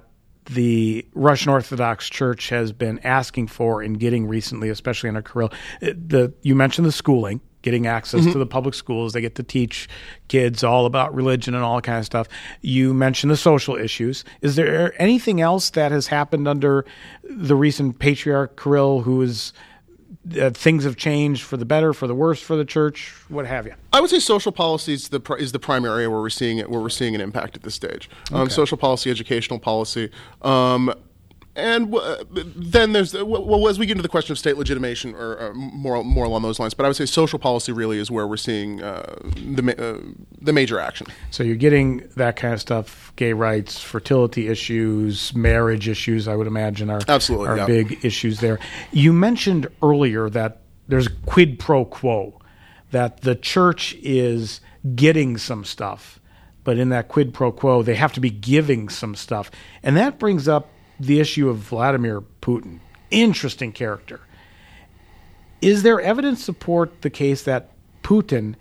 the Russian Orthodox Church has been asking for and getting recently, especially under Kirill, the you mentioned the schooling, getting access mm-hmm. to the public schools. They get to teach kids all about religion and all that kind of stuff. You mentioned the social issues. Is there anything else that has happened under the recent Patriarch Kirill who is uh, things have changed for the better, for the worse for the church, what have you? I would say social policy is the is the primary area where we're seeing it, where we're seeing an impact at this stage. Um, okay. Social policy, educational policy. Um, And uh, then there's, well, as we get into the question of state legitimation, or uh, more more along those lines, but I would say social policy really is where we're seeing uh, the uh, the major action. So you're getting that kind of stuff, gay rights, fertility issues, marriage issues, I would imagine, are, Absolutely, are yeah. big issues there. You mentioned earlier that there's a quid pro quo, that the church is getting some stuff, but in that quid pro quo, they have to be giving some stuff. And that brings up the issue of Vladimir Putin. Interesting character. Is there evidence to support the case that Putin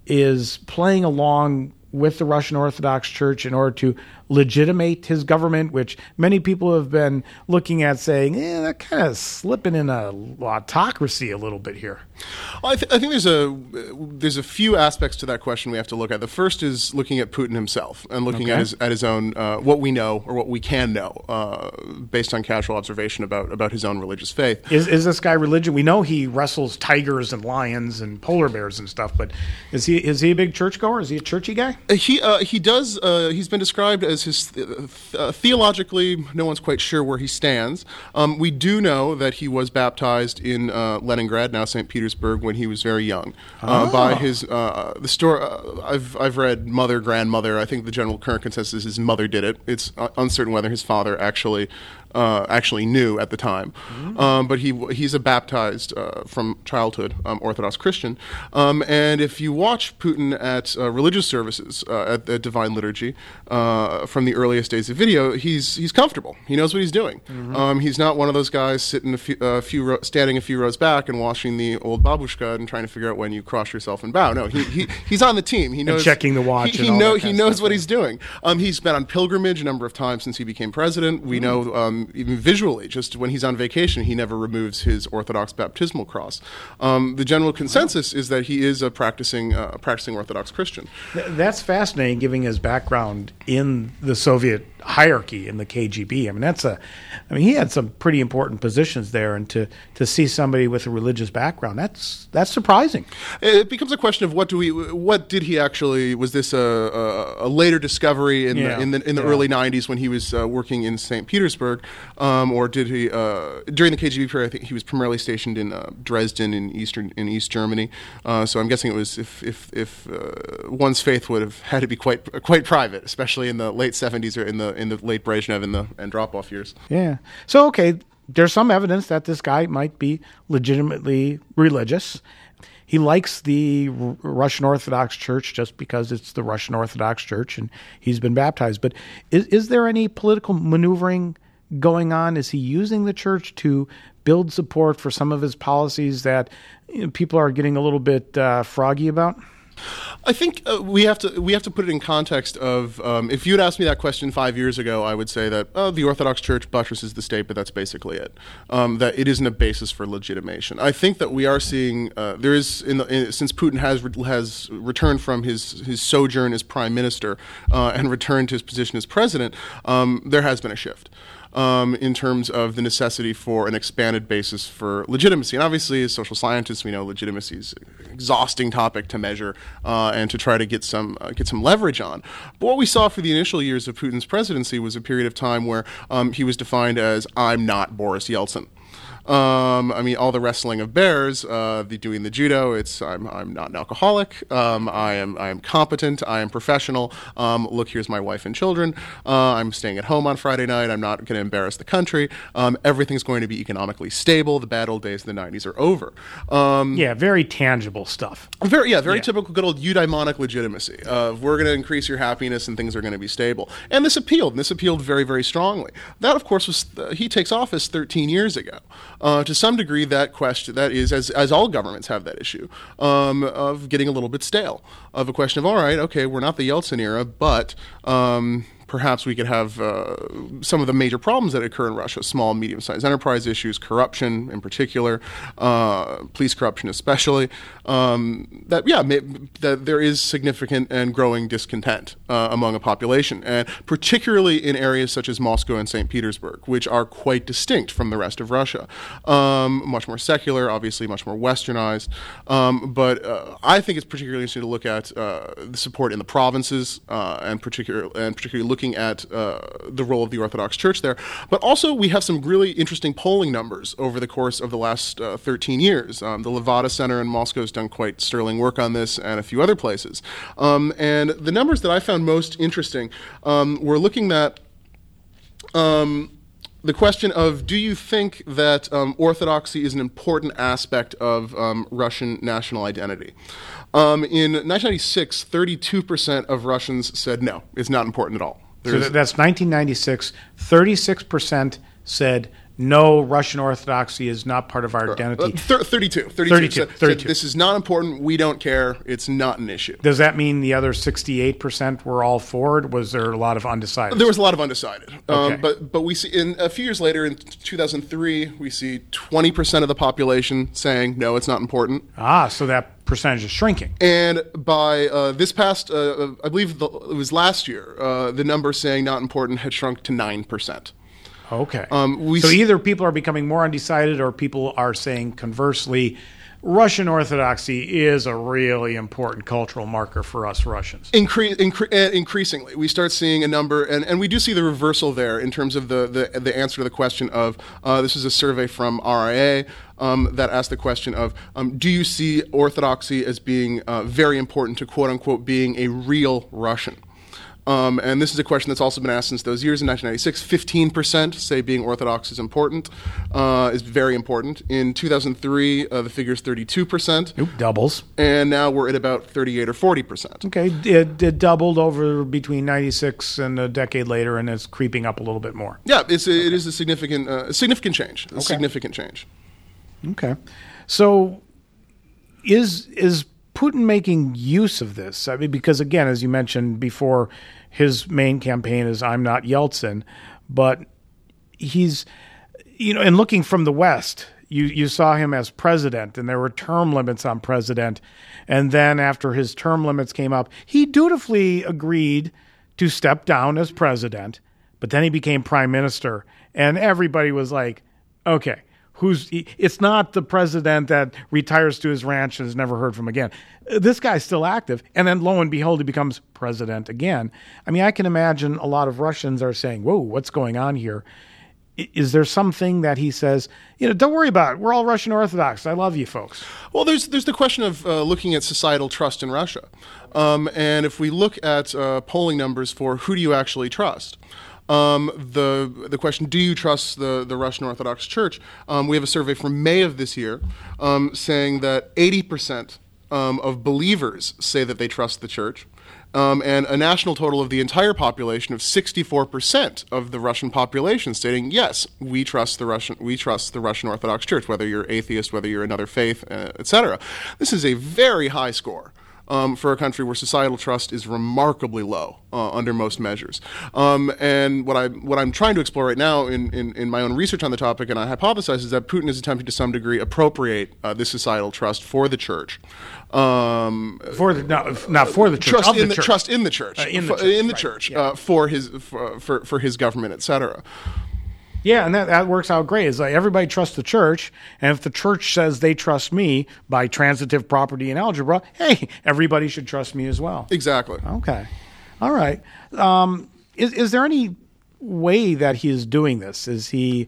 is playing along with the Russian Orthodox Church in order to legitimate his government, which many people have been looking at saying, eh, that kind of slipping in a autocracy a little bit here? Well, I, th- I think there's a there's a few aspects to that question we have to look at. The first is looking at Putin himself and looking okay. at his at his own uh, what we know or what we can know uh, based on casual observation about about his own religious faith. Is is this guy religion? We know he wrestles tigers and lions and polar bears and stuff, but is he is he a big churchgoer? Is he a churchy guy? He uh, he does. Uh, he's been described as his uh, theologically. No one's quite sure where he stands. Um, we do know that he was baptized in uh, Leningrad, now Saint Petersburg, when he was very young. Uh, oh. By his uh, the story. Uh, I've I've read mother, grandmother. I think the general current consensus is his mother did it. It's uh, uncertain whether his father actually. Uh, actually knew at the time, mm-hmm. um, but he he's a baptized uh, from childhood um, Orthodox Christian, um, and if you watch Putin at uh, religious services uh, at the Divine Liturgy uh, from the earliest days of video, he's he's comfortable. He knows what he's doing. Mm-hmm. Um, he's not one of those guys sitting a few, uh, few ro- standing a few rows back and watching the old babushka and trying to figure out when you cross yourself and bow. No, he, he he's on the team. He knows and checking the watch. He, and he, all know, that kind he of knows stuff. what he's doing. Um, he's been on pilgrimage a number of times since he became president. We mm-hmm. know. Um, even visually, just when he's on vacation, he never removes his Orthodox baptismal cross. Um, the general consensus is that he is a practicing uh, practicing Orthodox Christian. Th- that's fascinating, given his background in the Soviet hierarchy in the K G B. I mean, that's a, I mean, he had some pretty important positions there, and to, to see somebody with a religious background, that's that's surprising. It becomes a question of what do we, what did he actually? Was this a, a, a later discovery in yeah. the in the, in the yeah. early nineties when he was uh, working in Saint Petersburg, um, or did he uh, during the K G B period? I think he was primarily stationed in uh, Dresden in eastern in East Germany. Uh, so I'm guessing it was if if if uh, one's faith would have had to be quite quite private, especially in the late seventies or in the in the late Brezhnev and the and drop-off years. Yeah. So, okay, there's some evidence that this guy might be legitimately religious. He likes the R- Russian Orthodox Church just because it's the Russian Orthodox Church and he's been baptized. But is, is there any political maneuvering going on? Is he using the church to build support for some of his policies that you know, people are getting a little bit uh, froggy about? I think uh, we have to we have to put it in context of um, if you had asked me that question five years ago, I would say that oh, the Orthodox Church buttresses the state, but that's basically it. Um, that it isn't a basis for legitimation. I think that we are seeing uh, there is in the, in, since Putin has re- has returned from his his sojourn as prime minister uh, and returned to his position as president, um, there has been a shift. Um, in terms of the necessity for an expanded basis for legitimacy. And obviously, as social scientists, we know legitimacy is an exhausting topic to measure uh, and to try to get some uh, get some leverage on. But what we saw for the initial years of Putin's presidency was a period of time where um, he was defined as, I'm not Boris Yeltsin. Um, I mean, all the wrestling of bears, uh, the doing the judo. It's I'm I'm not an alcoholic. Um, I am I am competent. I am professional. Um, look, here's my wife and children. Uh, I'm staying at home on Friday night. I'm not going to embarrass the country. Um, everything's going to be economically stable. The bad old days of the nineties are over. Um, yeah, very tangible stuff. Very yeah, very yeah. typical good old eudaimonic legitimacy. Of we're going to increase your happiness and things are going to be stable. And this appealed. And this appealed very very strongly. That of course was uh, he takes office thirteen years ago. Uh, to some degree, that question, that is, as as all governments have that issue, um, of getting a little bit stale, of a question of, all right, okay, we're not the Yeltsin era, but um, perhaps we could have uh, some of the major problems that occur in Russia, small and medium-sized enterprise issues, corruption in particular, uh, police corruption especially, um, that, yeah, may, that there is significant and growing discontent uh, among a population, and particularly in areas such as Moscow and Saint Petersburg, which are quite distinct from the rest of Russia. Um, much more secular, obviously much more westernized, um, but uh, I think it's particularly interesting to look at uh, the support in the provinces, uh, and, particular, and particularly looking at uh, the role of the Orthodox Church there. But also we have some really interesting polling numbers over the course of the last uh, thirteen years. Um, the Levada Center in Moscow has done quite sterling work on this, and a few other places. Um, and the numbers that I found most interesting um, were looking at um, the question of, do you think that um, orthodoxy is an important aspect of um, Russian national identity? Um, in nineteen ninety-six, thirty-two percent of Russians said no, it's not important at all. There's so that's nineteen ninety-six, thirty-six percent said no, Russian Orthodoxy is not part of our identity. Uh, thir- thirty-two. thirty-two. thirty-two. Said, thirty-two. Said, this is not important. We don't care. It's not an issue. Does that mean the other sixty-eight percent were all for it? Was there a lot of undecided? There was a lot of undecided. Okay. Um, but but we see in a few years later, in two thousand three, we see twenty percent of the population saying no, it's not important. Ah, so that percentage is shrinking. And by uh, this past, uh, I believe the, it was last year, uh, the number saying not important had shrunk to nine percent. Okay. Um, we so s- either people are becoming more undecided, or people are saying conversely, Russian Orthodoxy is a really important cultural marker for us Russians. Incre- incre- uh, increasingly, we start seeing a number, and, and we do see the reversal there in terms of the, the, the answer to the question of, uh, this is a survey from R I A um, that asked the question of, um, do you see Orthodoxy as being uh, very important to, quote-unquote, being a real Russian? Um, and this is a question that's also been asked since those years. In nineteen ninety-six, fifteen percent say being Orthodox is important, uh, is very important. In two thousand three, uh, the figure is thirty-two percent. Oop, doubles. And now we're at about thirty-eight or forty percent. Okay, it, it doubled over between ninety-six and a decade later, and it's creeping up a little bit more. Yeah, it's a, it is a significant, uh, significant change. A Okay. significant change. Okay. So is is Putin making use of this? I mean, because again, as you mentioned before, his main campaign is "I'm not Yeltsin," but he's, you know, and looking from the West, you you saw him as president, and there were term limits on president, and then after his term limits came up, he dutifully agreed to step down as president, but then he became prime minister, and everybody was like, okay. Who's it's not the president that retires to his ranch and is never heard from again. This guy's still active, and then lo and behold, he becomes president again. I mean, I can imagine a lot of Russians are saying, "Whoa, what's going on here?" Is there something that he says, you know, don't worry about it. We're all Russian Orthodox. I love you folks. Well, there's there's the question of uh, looking at societal trust in Russia, um, and if we look at uh, polling numbers for who do you actually trust. Um, the the question, do you trust the, the Russian Orthodox Church? Um, we have a survey from May of this year um, saying that eighty percent um, of believers say that they trust the church, um, and a national total of the entire population of sixty-four percent of the Russian population stating, yes, we trust the Russian we trust the Russian Orthodox Church, whether you're atheist, whether you're another faith, uh, et cetera. This is a very high score. um, for a country where societal trust is remarkably low uh, under most measures. Um, and what I what I'm trying to explore right now in, in, in my own research on the topic, and I hypothesize, is that Putin is attempting to some degree appropriate uh, this societal trust for the church. Um, for the no, not for the church, trust of in the, the church. trust in the church, uh, in the for, church, in the right. church yeah. uh, for his for, for for his government, et cetera. Yeah, and that, that works out great. It's like everybody trusts the church, and if the church says they trust me by transitive property and algebra, hey, everybody should trust me as well. Exactly. Okay. All right. Um, is is there any way that he is doing this? Is he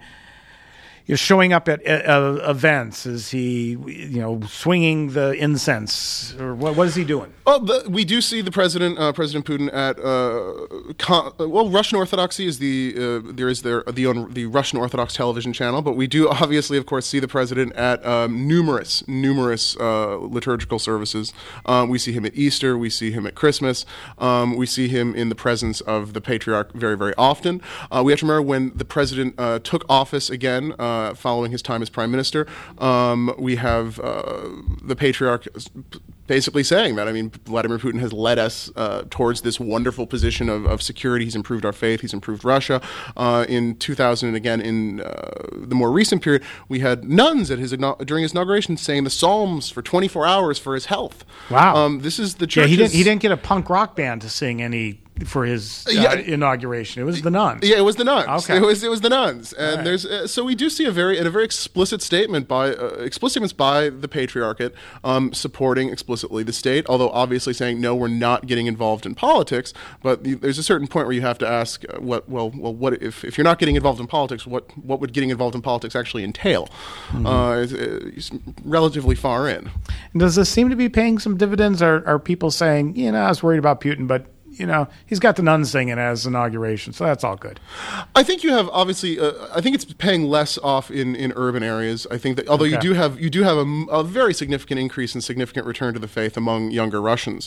is showing up at uh, events? Is he, you know, swinging the incense, or what? What is he doing? Well, the, we do see the president, uh, President Putin, at uh, con- well, Russian Orthodoxy is the uh, there is there the on, the Russian Orthodox television channel, but we do obviously, of course, see the president at um, numerous numerous uh, liturgical services. Um, we see him at Easter, we see him at Christmas, um, we see him in the presence of the Patriarch very very often. Uh, we have to remember when the president uh, took office again. Uh, following his time as prime minister, um, we have uh, the Patriarch basically saying that, I mean, Vladimir Putin has led us uh, towards this wonderful position of, of security. He's improved our faith. He's improved Russia. Uh, in two thousand, and again in uh, the more recent period, we had nuns at his during his inauguration saying the Psalms for twenty-four hours for his health. Wow. Um, this is the church's... Yeah, he didn't, he didn't get a punk rock band to sing any... for his uh, yeah. inauguration. It was the nuns. Yeah, it was the nuns. Okay. It was it was the nuns. And right. there's uh, so we do see a very in a very explicit statement by uh, explicit statements by the Patriarchate um, supporting explicitly the state, although obviously saying no, we're not getting involved in politics. But the, there's a certain point where you have to ask, uh, what well well what if if you're not getting involved in politics, what what would getting involved in politics actually entail? Mm-hmm. Uh, it's, it's relatively far in. Does this seem to be paying some dividends? Are are people saying, you know, I was worried about Putin, but you know, he's got the nuns singing at his inauguration, so that's all good. I think you have obviously. Uh, I think it's paying less off in, in urban areas. I think that although okay. you do have you do have a, a very significant increase and significant return to the faith among younger Russians,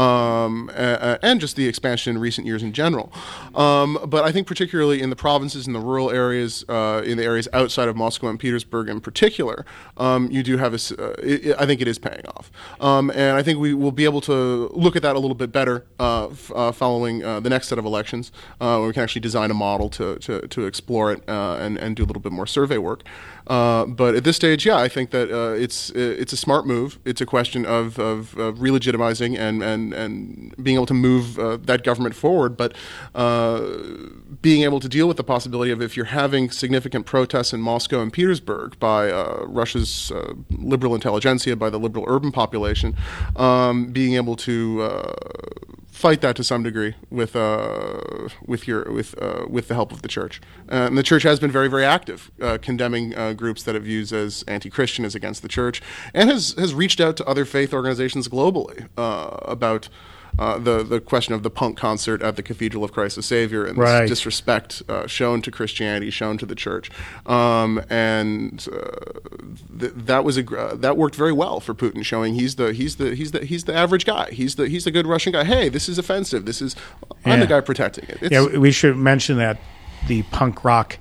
um, uh, and just the expansion in recent years in general. Um, but I think particularly in the provinces, in the rural areas, uh, in the areas outside of Moscow and Petersburg in particular, um, you do have a. Uh, it, I think it is paying off, um, and I think we will be able to look at that a little bit better. Uh, Uh, following uh, the next set of elections, uh, where we can actually design a model to to, to explore it uh, and and do a little bit more survey work. Uh, but at this stage, yeah, I think that uh, it's it's a smart move. It's a question of of, of re-legitimizing and and and being able to move uh, that government forward, but uh, being able to deal with the possibility of, if you're having significant protests in Moscow and Petersburg by uh, Russia's uh, liberal intelligentsia, by the liberal urban population, um, being able to uh, fight that to some degree with uh, with your with uh, with the help of the church, uh, and the church has been very very active, uh, condemning uh, groups that it views as anti-Christian, as against the church, and has has reached out to other faith organizations globally uh, about. Uh, the the question of the punk concert at the Cathedral of Christ the Savior and this right. disrespect uh, shown to Christianity, shown to the church, um, and uh, th- that was a uh, that worked very well for Putin, showing he's the he's the he's the he's the average guy. He's the he's the good Russian guy. Hey, this is offensive. This is I'm yeah. the guy protecting it. It's, yeah, we should mention that the punk rock,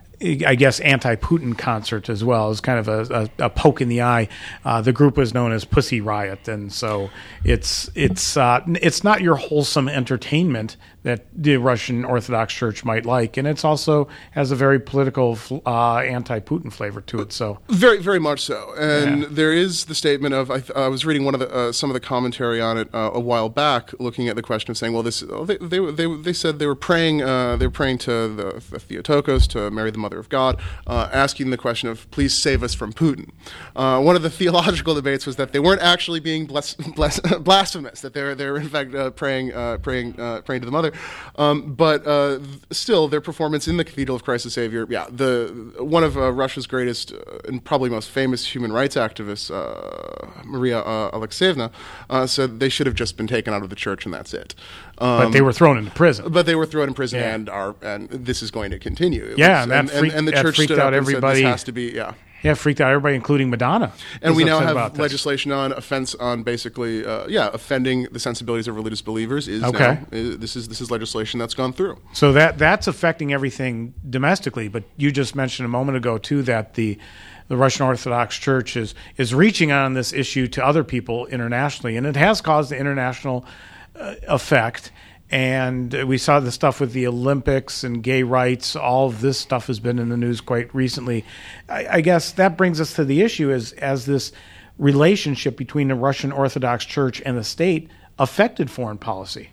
I guess, anti-Putin concert as well is kind of a, a, a poke in the eye. Uh, the group was known as Pussy Riot, and so it's it's uh, it's not your wholesome entertainment that the Russian Orthodox Church might like, and it's also has a very political uh, anti-Putin flavor to it. So very, very much so. And yeah. there is the statement of I, th- I was reading one of the uh, some of the commentary on it uh, a while back, looking at the question of saying, well, this oh, they, they they they said they were praying uh, they were praying to the, the Theotokos, to Mary the Mother of God, uh, asking the question of please save us from Putin. Uh, one of the theological debates was that they weren't actually being bless, bless, blasphemous, that they're they're in fact uh, praying uh, praying uh, praying to the Mother. Um, but uh, still, their performance in the Cathedral of Christ the Savior, yeah, the one of uh, Russia's greatest uh, and probably most famous human rights activists, uh, Maria uh, Alexeyevna, uh, said they should have just been taken out of the church and that's it. Um, but they were thrown into prison. But they were thrown in prison, yeah. and are and this is going to continue. It yeah, was, and that and, freaked, and the that church freaked stood out up and everybody. said this has to be, yeah. Yeah, freaked out everybody, including Madonna. And we now have legislation on offense on basically, uh, yeah, offending the sensibilities of religious believers. Is okay. Now, is, this is this is legislation that's gone through. So that that's affecting everything domestically. But you just mentioned a moment ago too that the the Russian Orthodox Church is is reaching on this issue to other people internationally, and it has caused the international uh, effect. And we saw the stuff with the Olympics and gay rights. All of this stuff has been in the news quite recently. I, I guess that brings us to the issue is as this relationship between the Russian Orthodox Church and the state affected foreign policy.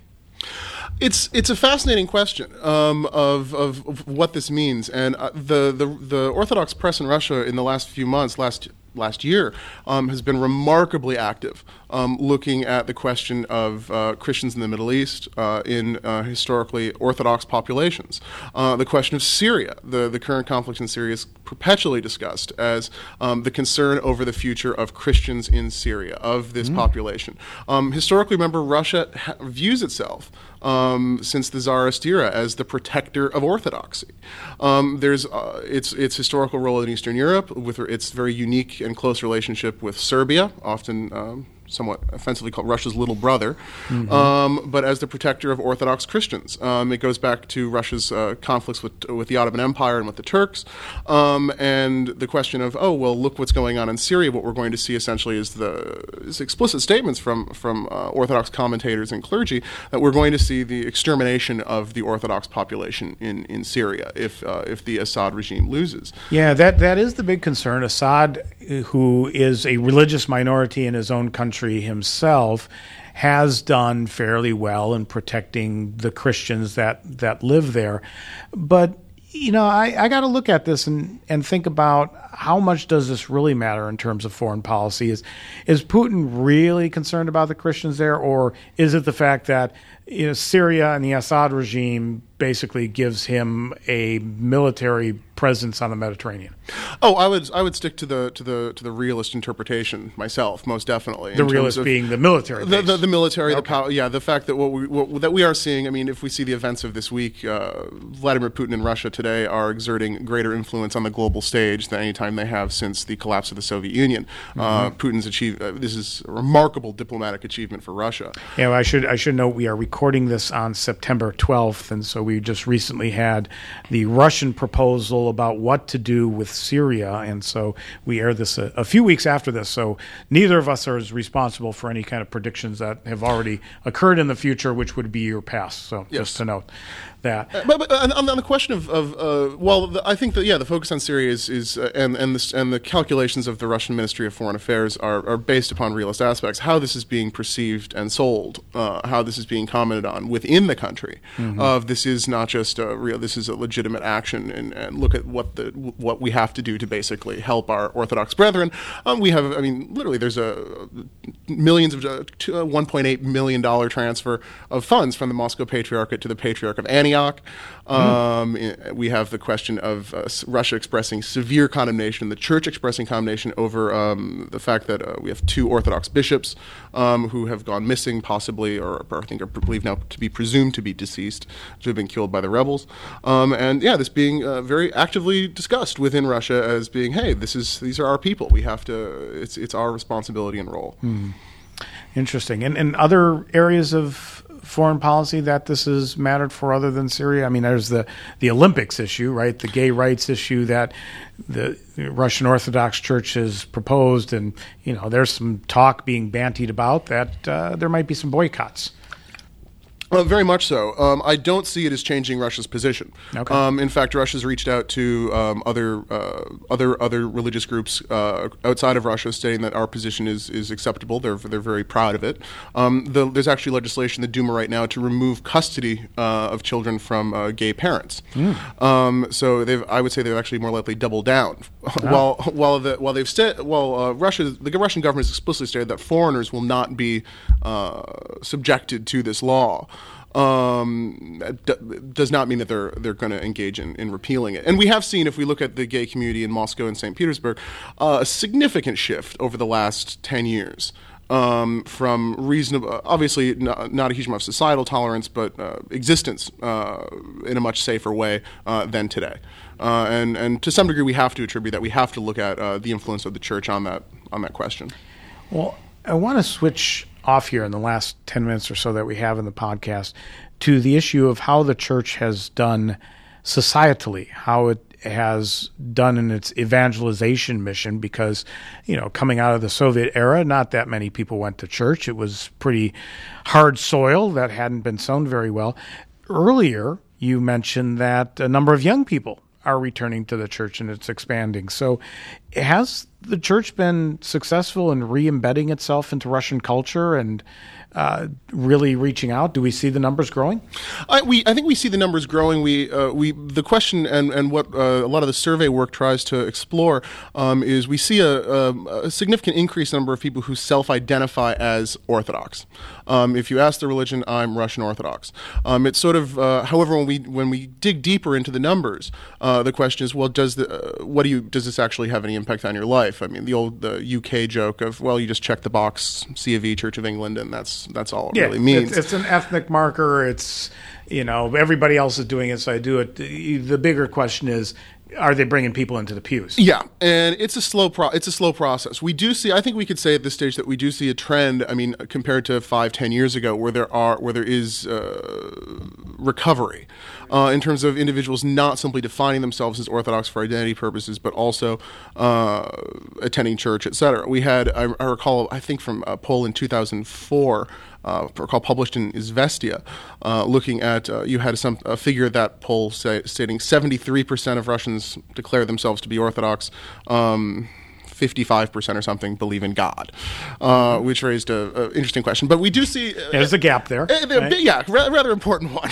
It's it's a fascinating question um, of, of of what this means, and uh, the, the the Orthodox press in Russia in the last few months, last last year, um, has been remarkably active, um, looking at the question of uh, Christians in the Middle East uh, in uh, historically Orthodox populations. Uh, the question of Syria, the, the current conflict in Syria, is perpetually discussed as um, the concern over the future of Christians in Syria, of this mm. population. Um, historically, remember, Russia ha- views itself Um, since the Tsarist era as the protector of orthodoxy. Um, there's uh, its its historical role in Eastern Europe with its very unique and close relationship with Serbia, often um, somewhat offensively called Russia's little brother, mm-hmm. um, but as the protector of Orthodox Christians. Um, it goes back to Russia's uh, conflicts with with the Ottoman Empire and with the Turks, um, and the question of, oh, well, look what's going on in Syria. What we're going to see essentially is the is explicit statements from, from uh, Orthodox commentators and clergy that we're going to see the extermination of the Orthodox population in, in Syria if uh, if the Assad regime loses. Yeah, that that is the big concern. Assad, who is a religious minority in his own country himself, has done fairly well in protecting the Christians that, that live there. But, you know, I, I got to look at this and, and think about how much does this really matter in terms of foreign policy? Is, is Putin really concerned about the Christians there, or is it the fact that, you know, Syria and the Assad regime basically gives him a military presence on the Mediterranean? Oh, I would I would stick to the to the to the realist interpretation myself, most definitely. The realist of, being the military, the, the, the military, okay. the power. Yeah, the fact that what we what, that we are seeing. I mean, if we see the events of this week, uh, Vladimir Putin and Russia today are exerting greater influence on the global stage than any time they have since the collapse of the Soviet Union. Mm-hmm. Uh, Putin's achieved uh, this is a remarkable diplomatic achievement for Russia. Yeah, well, I should I should note we are recording this on September twelfth, and so we just recently had the Russian proposal about what to do with Syria, and so we aired this a, a few weeks after this, so neither of us are as responsible for any kind of predictions that have already occurred in the future, which would be or past, so yes. Just to note that. Uh, but, but on, on the question of, of uh, well, the, I think that, yeah, the focus on Syria is, is uh, and, and, the, and the calculations of the Russian Ministry of Foreign Affairs are, are based upon realist aspects. How this is being perceived and sold, uh, how this is being commented on within the country, mm-hmm. of this is not just a real, this is a legitimate action, and, and look at what the what we have to do to basically help our Orthodox brethren. Um, we have, I mean, literally, there's a millions of uh, two, uh, one point eight million dollar transfer of funds from the Moscow Patriarchate to the Patriarch of Antioch. Um, mm. We have the question of uh, Russia expressing severe condemnation, the Church expressing condemnation over um, the fact that uh, we have two Orthodox bishops um, who have gone missing, possibly, or, or I think are believed now to be presumed to be deceased, to have been killed by the rebels. Um, and yeah, this being uh, very actively discussed within Russia as being, hey, this is these are our people. We have to. It's it's our responsibility and role. Mm. Interesting. And and other areas of foreign policy that this has mattered for other than Syria? I mean, there's the, the Olympics issue, right? The gay rights issue that the Russian Orthodox Church has proposed, and, you know, there's some talk being bandied about that uh, there might be some boycotts. Uh, very much so. Um, I don't see it as changing Russia's position. Okay. Um, in fact, Russia's reached out to um, other uh, other other religious groups uh, outside of Russia, stating that our position is is acceptable. They're they're very proud of it. Um, the, there's actually legislation in the Duma right now to remove custody uh, of children from uh, gay parents. Mm. Um, so they've, I would say, they've actually more likely doubled down. Oh. while while the while they've sta- while uh, Russia the Russian government has explicitly stated that foreigners will not be uh, subjected to this law. Um, d- does not mean that they're they're going to engage in, in repealing it. And we have seen, if we look at the gay community in Moscow and Saint Petersburg, uh, a significant shift over the last ten years. um, from reasonable, obviously not, not a huge amount of societal tolerance, but uh, existence uh, in a much safer way uh, than today. Uh, and, and to some degree, we have to attribute that. We have to look at uh, the influence of the church on that on that question. Well, I want to switch off here in the last ten minutes or so that we have in the podcast to the issue of how the church has done societally, how it has done in its evangelization mission, because, you know, coming out of the Soviet era, not that many people went to church. It was pretty hard soil that hadn't been sown very well. Earlier, you mentioned that a number of young people are returning to the church and it's expanding. So has the church been successful in re-embedding itself into Russian culture and uh, really reaching out? Do we see the numbers growing? I, we, I think we see the numbers growing. We, uh, we, the question and, and what uh, a lot of the survey work tries to explore um, is we see a, a, a significant increased number of people who self-identify as Orthodox. Um, if you ask the religion, I'm Russian Orthodox. Um, it's sort of, uh, however, when we when we dig deeper into the numbers, uh, the question is, well, does the uh, what do you does this actually have any impact on your life? I mean, the old the U K joke of, well, you just check the box, C of E, Church of England, and that's that's all it yeah, really means. It's, it's an ethnic marker. It's, you know, everybody else is doing it, so I do it. The bigger question is, are they bringing people into the pews? Yeah, and it's a slow pro- it's a slow process. We do see, I think we could say at this stage that we do see a trend. I mean, compared to five, ten years ago, where there are where there is uh, recovery uh, in terms of individuals not simply defining themselves as Orthodox for identity purposes, but also uh, attending church, et cetera. We had, I, I recall, I think from a poll in two thousand four. Uh, recall published in Izvestia, uh, looking at, uh, you had some a figure that poll say, stating seventy-three percent of Russians declare themselves to be Orthodox, um, fifty-five percent or something believe in God, uh, which raised an interesting question. But we do see... Uh, There's a gap there. Uh, right? Yeah, ra- rather important one.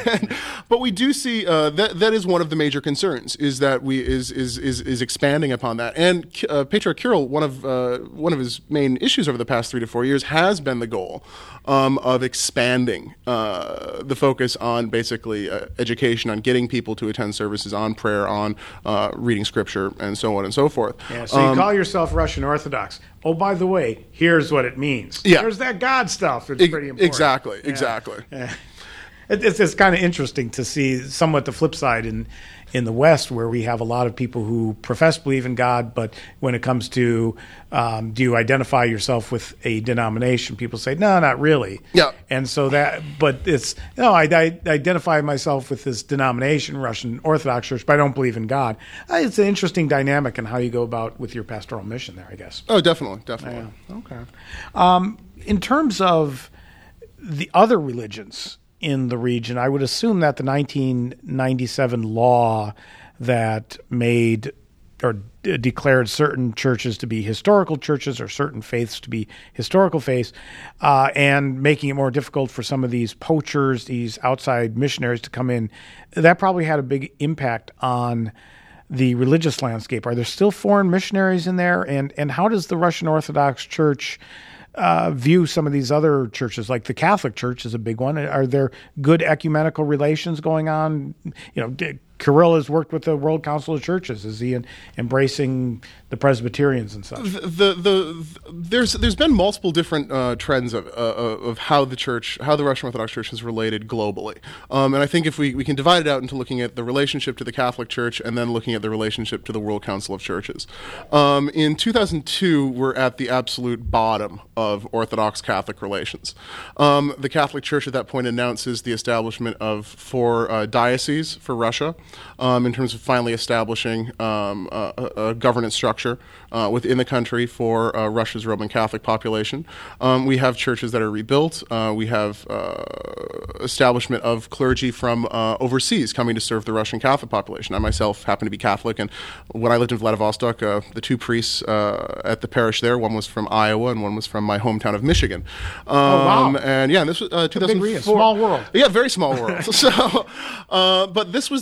But we do see uh, that that is one of the major concerns, is that we is is is, is expanding upon that. And uh, Patriarch Kirill, one of uh, one of his main issues over the past three to four years has been the goal um, of expanding uh, the focus on basically uh, education, on getting people to attend services, on prayer, on uh, reading scripture, and so on and so forth. Yeah, so you um, call yourself Russian Orthodox. Oh, by the way, here's what it means. Yeah. There's that God stuff. It's pretty important. Exactly, yeah. exactly. Yeah. It's, it's kind of interesting to see somewhat the flip side in in the West, where we have a lot of people who profess believe in God, but when it comes to um, do you identify yourself with a denomination, people say, no, not really. Yeah. And so that, but it's, no, I, I identify myself with this denomination, Russian Orthodox Church, but I don't believe in God. Uh, it's an interesting dynamic in how you go about with your pastoral mission there, I guess. Oh, definitely, definitely. Yeah. Okay. Um, in terms of the other religions in the region, I would assume that the nineteen ninety-seven law that made or d- declared certain churches to be historical churches or certain faiths to be historical faiths, uh, and making it more difficult for some of these poachers, these outside missionaries to come in, that probably had a big impact on the religious landscape. Are there still foreign missionaries in there? And, and how does the Russian Orthodox Church Uh, view some of these other churches? Like the Catholic Church is a big one. Are there good ecumenical relations going on? You know, did, Kirill has worked with the World Council of Churches. Is he in, embracing the Presbyterians and such? The, the, the, there's there's been multiple different uh, trends of uh, of how the church, how the Russian Orthodox Church has related globally, um, and I think if we, we can divide it out into looking at the relationship to the Catholic Church and then looking at the relationship to the World Council of Churches. Um, in two thousand two, we're at the absolute bottom of Orthodox Catholic relations. Um, the Catholic Church at that point announces the establishment of four uh, dioceses for Russia, um, in terms of finally establishing um, a, a governance structure uh, within the country for uh, Russia's Roman Catholic population. Um, we have churches that are rebuilt. Uh, we have uh, establishment of clergy from uh, overseas coming to serve the Russian Catholic population. I myself happen to be Catholic, and when I lived in Vladivostok, uh, the two priests uh, at the parish there, one was from Iowa and one was from my hometown of Michigan. Um, oh, wow. And yeah, this was uh, two thousand four. Small world. Yeah, very small world. so, uh, but this was the bottom.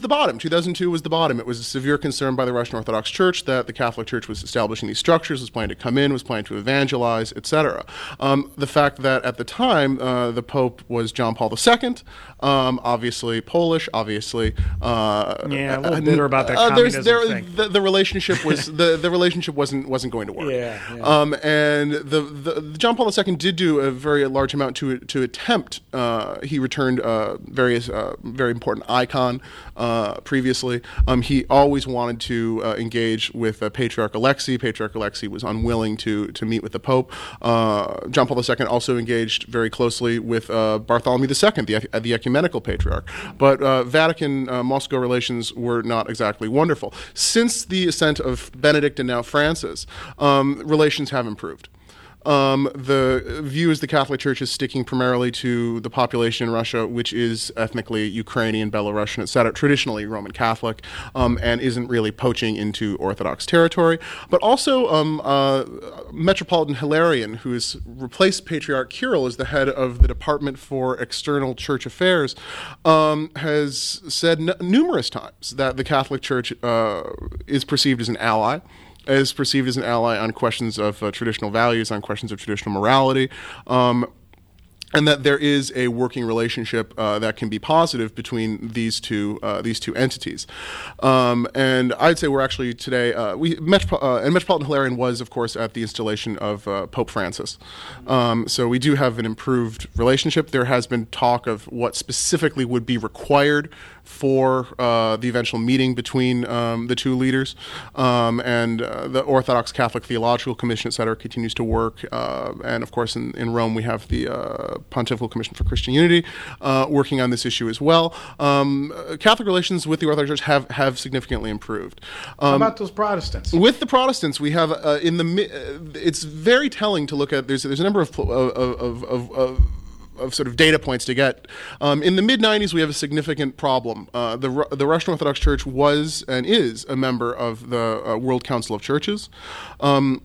two thousand two was the bottom. It was a severe concern by the Russian Orthodox Church that the Catholic Church was establishing these structures, was planning to come in, was planning to evangelize, et cetera. Um, the fact that at the time uh, the Pope was John Paul the Second, um, obviously Polish, obviously uh, yeah, a little bitter about that uh, communism there, thing. The, the relationship was the, the relationship wasn't wasn't going to work. Yeah, yeah. Um, and the, the, the John Paul the Second did do a very large amount to to attempt. Uh, he returned uh, various uh, very important icon uh, previously. Um, he always wanted to uh, engage with uh, Patriarch Alexei. Patriarch Alexei was unwilling to to meet with the Pope. Uh, John Paul the Second also engaged very closely with uh, Bartholomew the Second, the, the ecumenical patriarch. But uh, Vatican-Moscow uh, relations were not exactly wonderful. Since the ascent of Benedict and now Francis, um, relations have improved. Um, the view is the Catholic Church is sticking primarily to the population in Russia, which is ethnically Ukrainian, Belarusian, et cetera, traditionally Roman Catholic, um, and isn't really poaching into Orthodox territory. But also um, uh, Metropolitan Hilarion, who has replaced Patriarch Kirill as the head of the Department for External Church Affairs, um, has said n- numerous times that the Catholic Church uh, is perceived as an ally, is perceived as an ally on questions of uh, traditional values, on questions of traditional morality, um, and that there is a working relationship uh, that can be positive between these two uh, these two entities. Um, and I'd say we're actually today, uh, we Metro- uh, and Metropolitan Hilarion was, of course, at the installation of uh, Pope Francis. Um, so we do have an improved relationship. There has been talk of what specifically would be required for uh, the eventual meeting between um, the two leaders. Um, and uh, the Orthodox Catholic Theological Commission, et cetera, continues to work. Uh, and, of course, in, in Rome, we have the uh, Pontifical Commission for Christian Unity uh, working on this issue as well. Um, Catholic relations with the Orthodox Church have, have significantly improved. Um, How about those Protestants? With the Protestants, we have uh, in the uh, it's very telling to look at. There's there's a number of of of, of, of of sort of data points to get. Um, in the mid nineties, we have a significant problem. Uh, the the Russian Orthodox Church was and is a member of the uh, World Council of Churches. Um,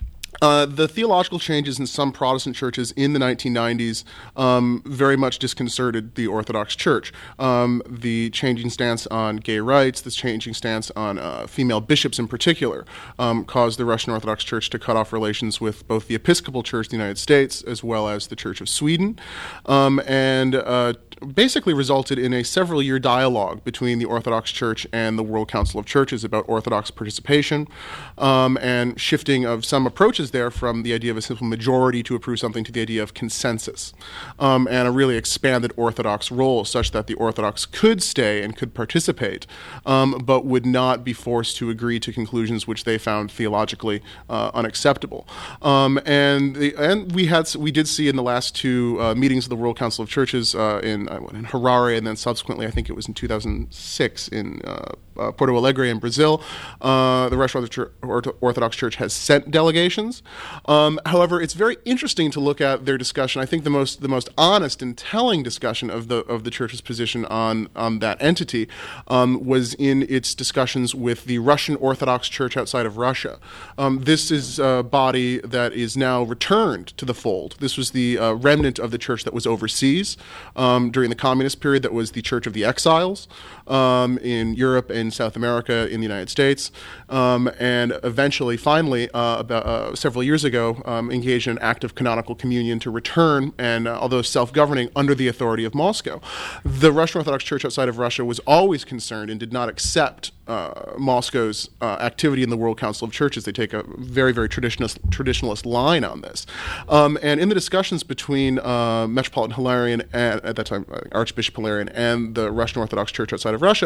Uh, the theological changes in some Protestant churches in the nineteen nineties um, very much disconcerted the Orthodox Church. Um, the changing stance on gay rights, the changing stance on uh, female bishops in particular, um, caused the Russian Orthodox Church to cut off relations with both the Episcopal Church of the United States as well as the Church of Sweden, um, and uh, basically resulted in a several-year dialogue between the Orthodox Church and the World Council of Churches about Orthodox participation um, and shifting of some approaches there from the idea of a simple majority to approve something to the idea of consensus, um, and a really expanded Orthodox role such that the Orthodox could stay and could participate, um, but would not be forced to agree to conclusions which they found theologically uh, unacceptable. Um, and the, and we had we did see in the last two uh, meetings of the World Council of Churches uh, in, uh, in Harare, and then subsequently I think it was in two thousand six in uh, uh, Porto Alegre in Brazil, uh, the Russian Orthodox Church has sent delegations. Um, however, it's very interesting to look at their discussion. I think the most the most honest and telling discussion of the of the Church's position on on that entity um, was in its discussions with the Russian Orthodox Church outside of Russia. Um, this is a body that is now returned to the fold. This was the uh, remnant of the church that was overseas um, during the communist period. That was the Church of the Exiles um, in Europe and South America, in the United States, um, and eventually, finally, uh, about uh, several years ago, um, engaged in an act of canonical communion to return, and uh, although self-governing, under the authority of Moscow. The Russian Orthodox Church outside of Russia was always concerned and did not accept uh, Moscow's uh, activity in the World Council of Churches. They take a very, very traditionalist, traditionalist line on this. Um, and in the discussions between uh, Metropolitan Hilarion, and, at that time, Archbishop Hilarion, and the Russian Orthodox Church outside of Russia,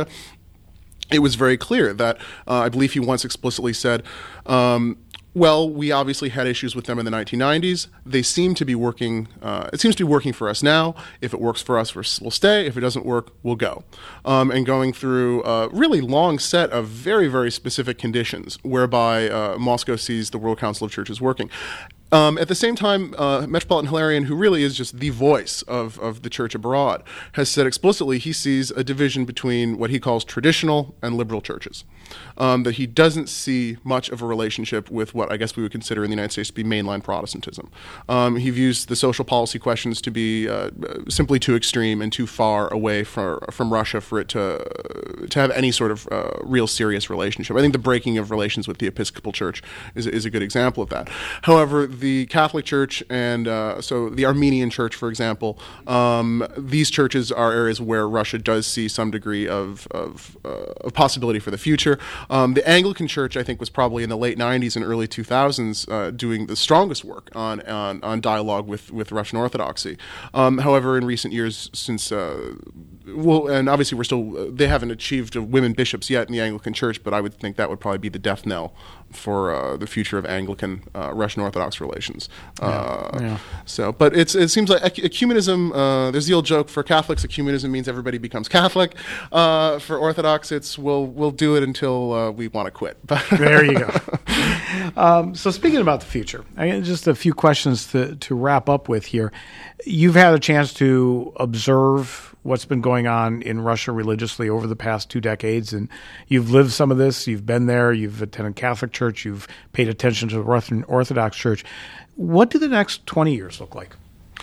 it was very clear that uh, I believe he once explicitly said, um, well, we obviously had issues with them in the nineteen nineties. They seem to be working, uh, it seems to be working for us now. If it works for us, we'll stay. If it doesn't work, we'll go. Um, and going through a really long set of very, very specific conditions whereby uh, Moscow sees the World Council of Churches working. Um, at the same time, uh, Metropolitan Hilarion, who really is just the voice of, of the church abroad, has said explicitly he sees a division between what he calls traditional and liberal churches. um, that he doesn't see much of a relationship with what I guess we would consider in the United States to be mainline Protestantism. Um, he views the social policy questions to be uh, simply too extreme and too far away from from Russia for it to to have any sort of uh, real serious relationship. I think the breaking of relations with the Episcopal Church is is a good example of that. However, the Catholic Church and uh, so the Armenian Church, for example, um, these churches are areas where Russia does see some degree of of, uh, of possibility for the future. Um, the Anglican Church, I think, was probably in the late nineties and early two thousands uh, doing the strongest work on on, on dialogue with, with Russian Orthodoxy. Um, however, in recent years, since uh, well, and obviously we're still they haven't achieved women bishops yet in the Anglican Church, but I would think that would probably be the death knell for uh, the future of Anglican uh, Russian Orthodox relations. Yeah, uh, yeah. So, but it's it seems like ecumenism. Uh, there's the old joke for Catholics: ecumenism means everybody becomes Catholic. Uh, for Orthodox, it's we'll we'll do it until uh, we want to quit. There you go. Um, so speaking about the future, I, just a few questions to to wrap up with here. You've had a chance to observe what's been going on in Russia religiously over the past two decades, and you've lived some of this. You've been there. You've attended Catholic Church. You've paid attention to the Russian Orthodox Church. What do the next twenty years look like?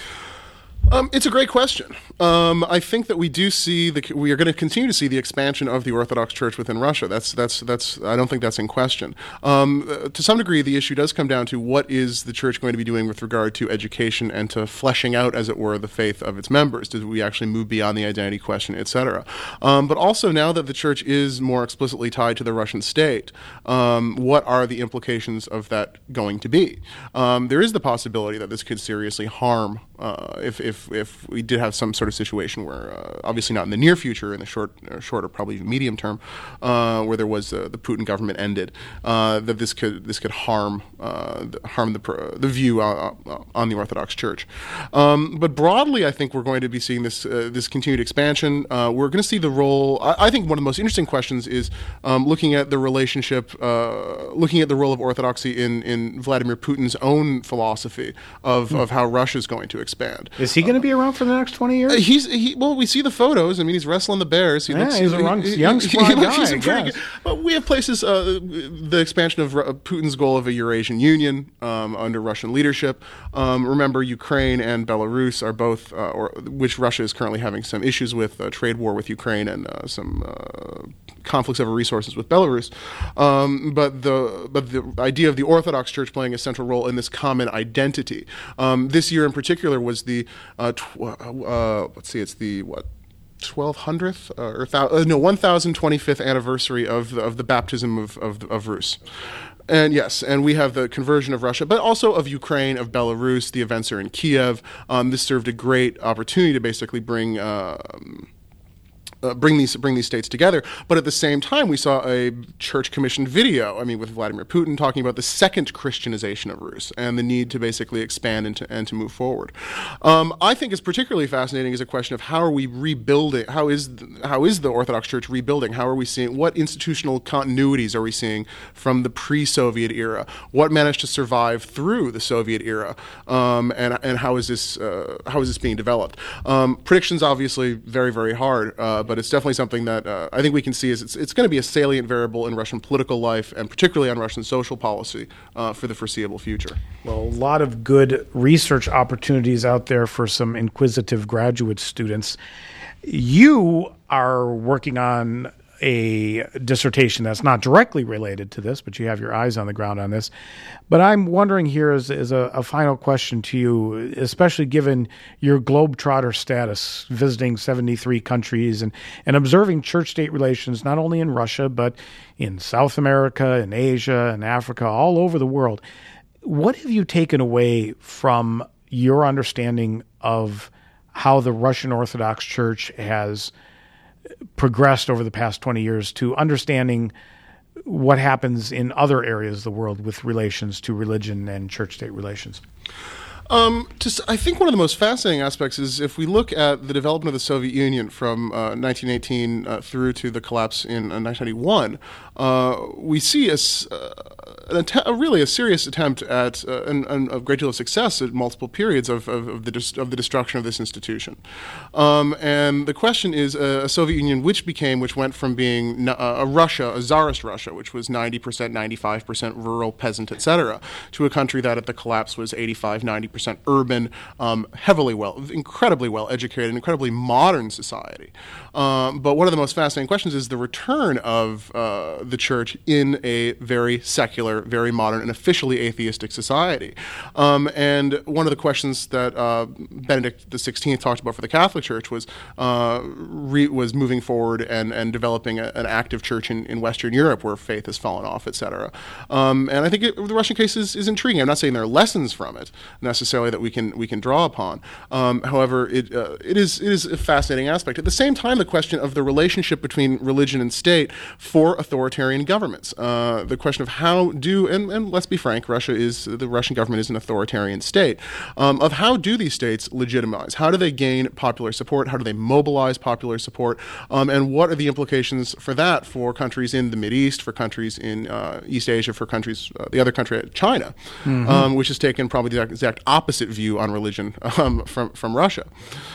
Um, it's a great question. Um, I think that we do see the we are going to continue to see the expansion of the Orthodox Church within Russia. That's that's that's. I don't think that's in question. Um, uh, to some degree, the issue does come down to what is the Church going to be doing with regard to education and to fleshing out, as it were, the faith of its members. Do we actually move beyond the identity question, et cetera? Um, but also, now that the Church is more explicitly tied to the Russian state, um, what are the implications of that going to be? Um, there is the possibility that this could seriously harm uh, if if If, if we did have some sort of situation where, uh, obviously not in the near future, in the short, or short or probably medium term, uh, where there was uh, the Putin government ended, uh, that this could this could harm uh, harm the the view on, on the Orthodox Church. Um, but broadly, I think we're going to be seeing this uh, this continued expansion. Uh, we're going to see the role. I, I think one of the most interesting questions is um, looking at the relationship, uh, looking at the role of Orthodoxy in in Vladimir Putin's own philosophy of hmm. of how Russia is going to expand. Is he going to be around for the next twenty years? Uh, he's he, well, we see the photos. I mean, he's wrestling the bears. He yeah, looks, he's a young, he, young he, smart he, he guy. He's a pretty Yes. good, but we have places. Uh, the expansion of uh, Putin's goal of a Eurasian Union um, under Russian leadership. Um, remember, Ukraine and Belarus are both, uh, or which Russia is currently having some issues with, a trade war with Ukraine and uh, some uh, conflicts over resources with Belarus. Um, but the but the idea of the Orthodox Church playing a central role in this common identity. Um, this year in particular was the uh, tw- uh, let's see, it's the what. twelve hundredth uh, or thou- uh, no one thousand twenty-fifth anniversary of the, of the baptism of, of of Rus. And yes, and we have the conversion of Russia, but also of Ukraine, of Belarus. The events are in Kiev. Um, this served a great opportunity to basically bring uh, Uh, bring these bring these states together. But at the same time, we saw a church-commissioned video, I mean, with Vladimir Putin talking about the second Christianization of Rus and the need to basically expand and to, and to move forward. Um, I think is particularly fascinating is a question of how are we rebuilding, how is the, how is the Orthodox Church rebuilding? How are we seeing, what institutional continuities are we seeing from the pre-Soviet era? What managed to survive through the Soviet era? Um, and and how is this uh, how is this being developed? Um, predictions, obviously, very, very hard, uh, but But it's definitely something that uh, I think we can see is it's, it's going to be a salient variable in Russian political life and particularly on Russian social policy uh, for the foreseeable future. Well, a lot of good research opportunities out there for some inquisitive graduate students. You are working on a dissertation that's not directly related to this, but you have your eyes on the ground on this. But I'm wondering here as, as a, a final question to you, especially given your globetrotter status, visiting seventy-three countries and, and observing church-state relations not only in Russia, but in South America, in Asia, in Africa, all over the world. What have you taken away from your understanding of how the Russian Orthodox Church has progressed over the past twenty years to understanding what happens in other areas of the world with relations to religion and church-state relations? Um, just, I think one of the most fascinating aspects is if we look at the development of the Soviet Union from uh, nineteen eighteen uh, through to the collapse in uh, nineteen ninety-one, uh, we see a, uh, an att- a really a serious attempt at uh, and, and a great deal of success at multiple periods of, of, of, the, dis- of the destruction of this institution. Um, and the question is uh, a Soviet Union which became, which went from being uh, a Russia, a Tsarist Russia, which was ninety percent, ninety-five percent rural, peasant, et cetera, to a country that at the collapse was eighty-five, ninety percent urban, um, heavily well, incredibly well educated, incredibly modern society. Um, but one of the most fascinating questions is the return of uh, the church in a very secular, very modern, and officially atheistic society. Um, and one of the questions that uh, Benedict the sixteenth talked about for the Catholic Church was uh, re- was moving forward and, and developing a, an active church in, in Western Europe where faith has fallen off, et cetera. Um, and I think it, the Russian case is, is intriguing. I'm not saying there are lessons from it necessarily that we can we can draw upon. Um, however, it uh, it is it is a fascinating aspect. At the same time, the question of the relationship between religion and state for authoritarian governments. Uh, the question of how do and, and let's be frank, Russia is the Russian government is an authoritarian state. Um, of how do these states legitimize? How do they gain popular support? How do they mobilize popular support? Um, and what are the implications for that for countries in the Mideast, for countries in uh, East Asia, for countries uh, the other country, China, mm-hmm. um, which has taken probably the exact opposite view on religion um, from from Russia.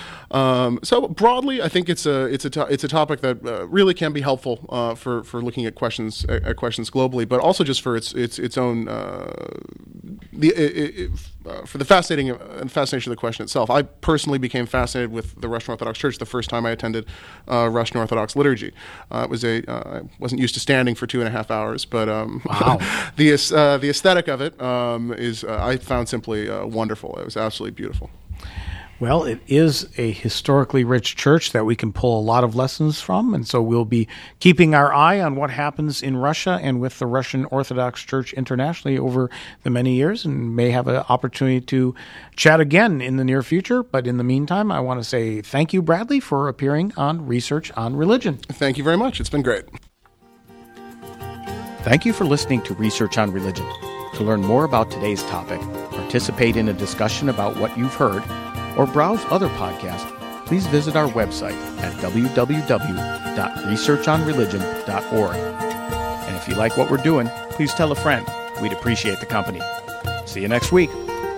Um, so broadly, I think it's a it's a to- it's a topic that uh, really can be helpful uh, for for looking at questions at questions globally, but also just for its its its own uh, the it, it, uh, for the fascinating and fascination of the question itself. I personally became fascinated with the Russian Orthodox Church the first time I attended uh, Russian Orthodox liturgy. Uh, it was a uh, I wasn't used to standing for two and a half hours, but um, wow. the uh, the aesthetic of it um, is uh, I found simply uh, wonderful. It was absolutely beautiful. Well, it is a historically rich church that we can pull a lot of lessons from, and so we'll be keeping our eye on what happens in Russia and with the Russian Orthodox Church internationally over the many years, and may have an opportunity to chat again in the near future. But in the meantime, I want to say thank you, Bradley, for appearing on Research on Religion. Thank you very much. It's been great. Thank you for listening to Research on Religion. To learn more about today's topic, participate in a discussion about what you've heard, or browse other podcasts, please visit our website at w w w dot research on religion dot org. And if you like what we're doing, please tell a friend. We'd appreciate the company. See you next week.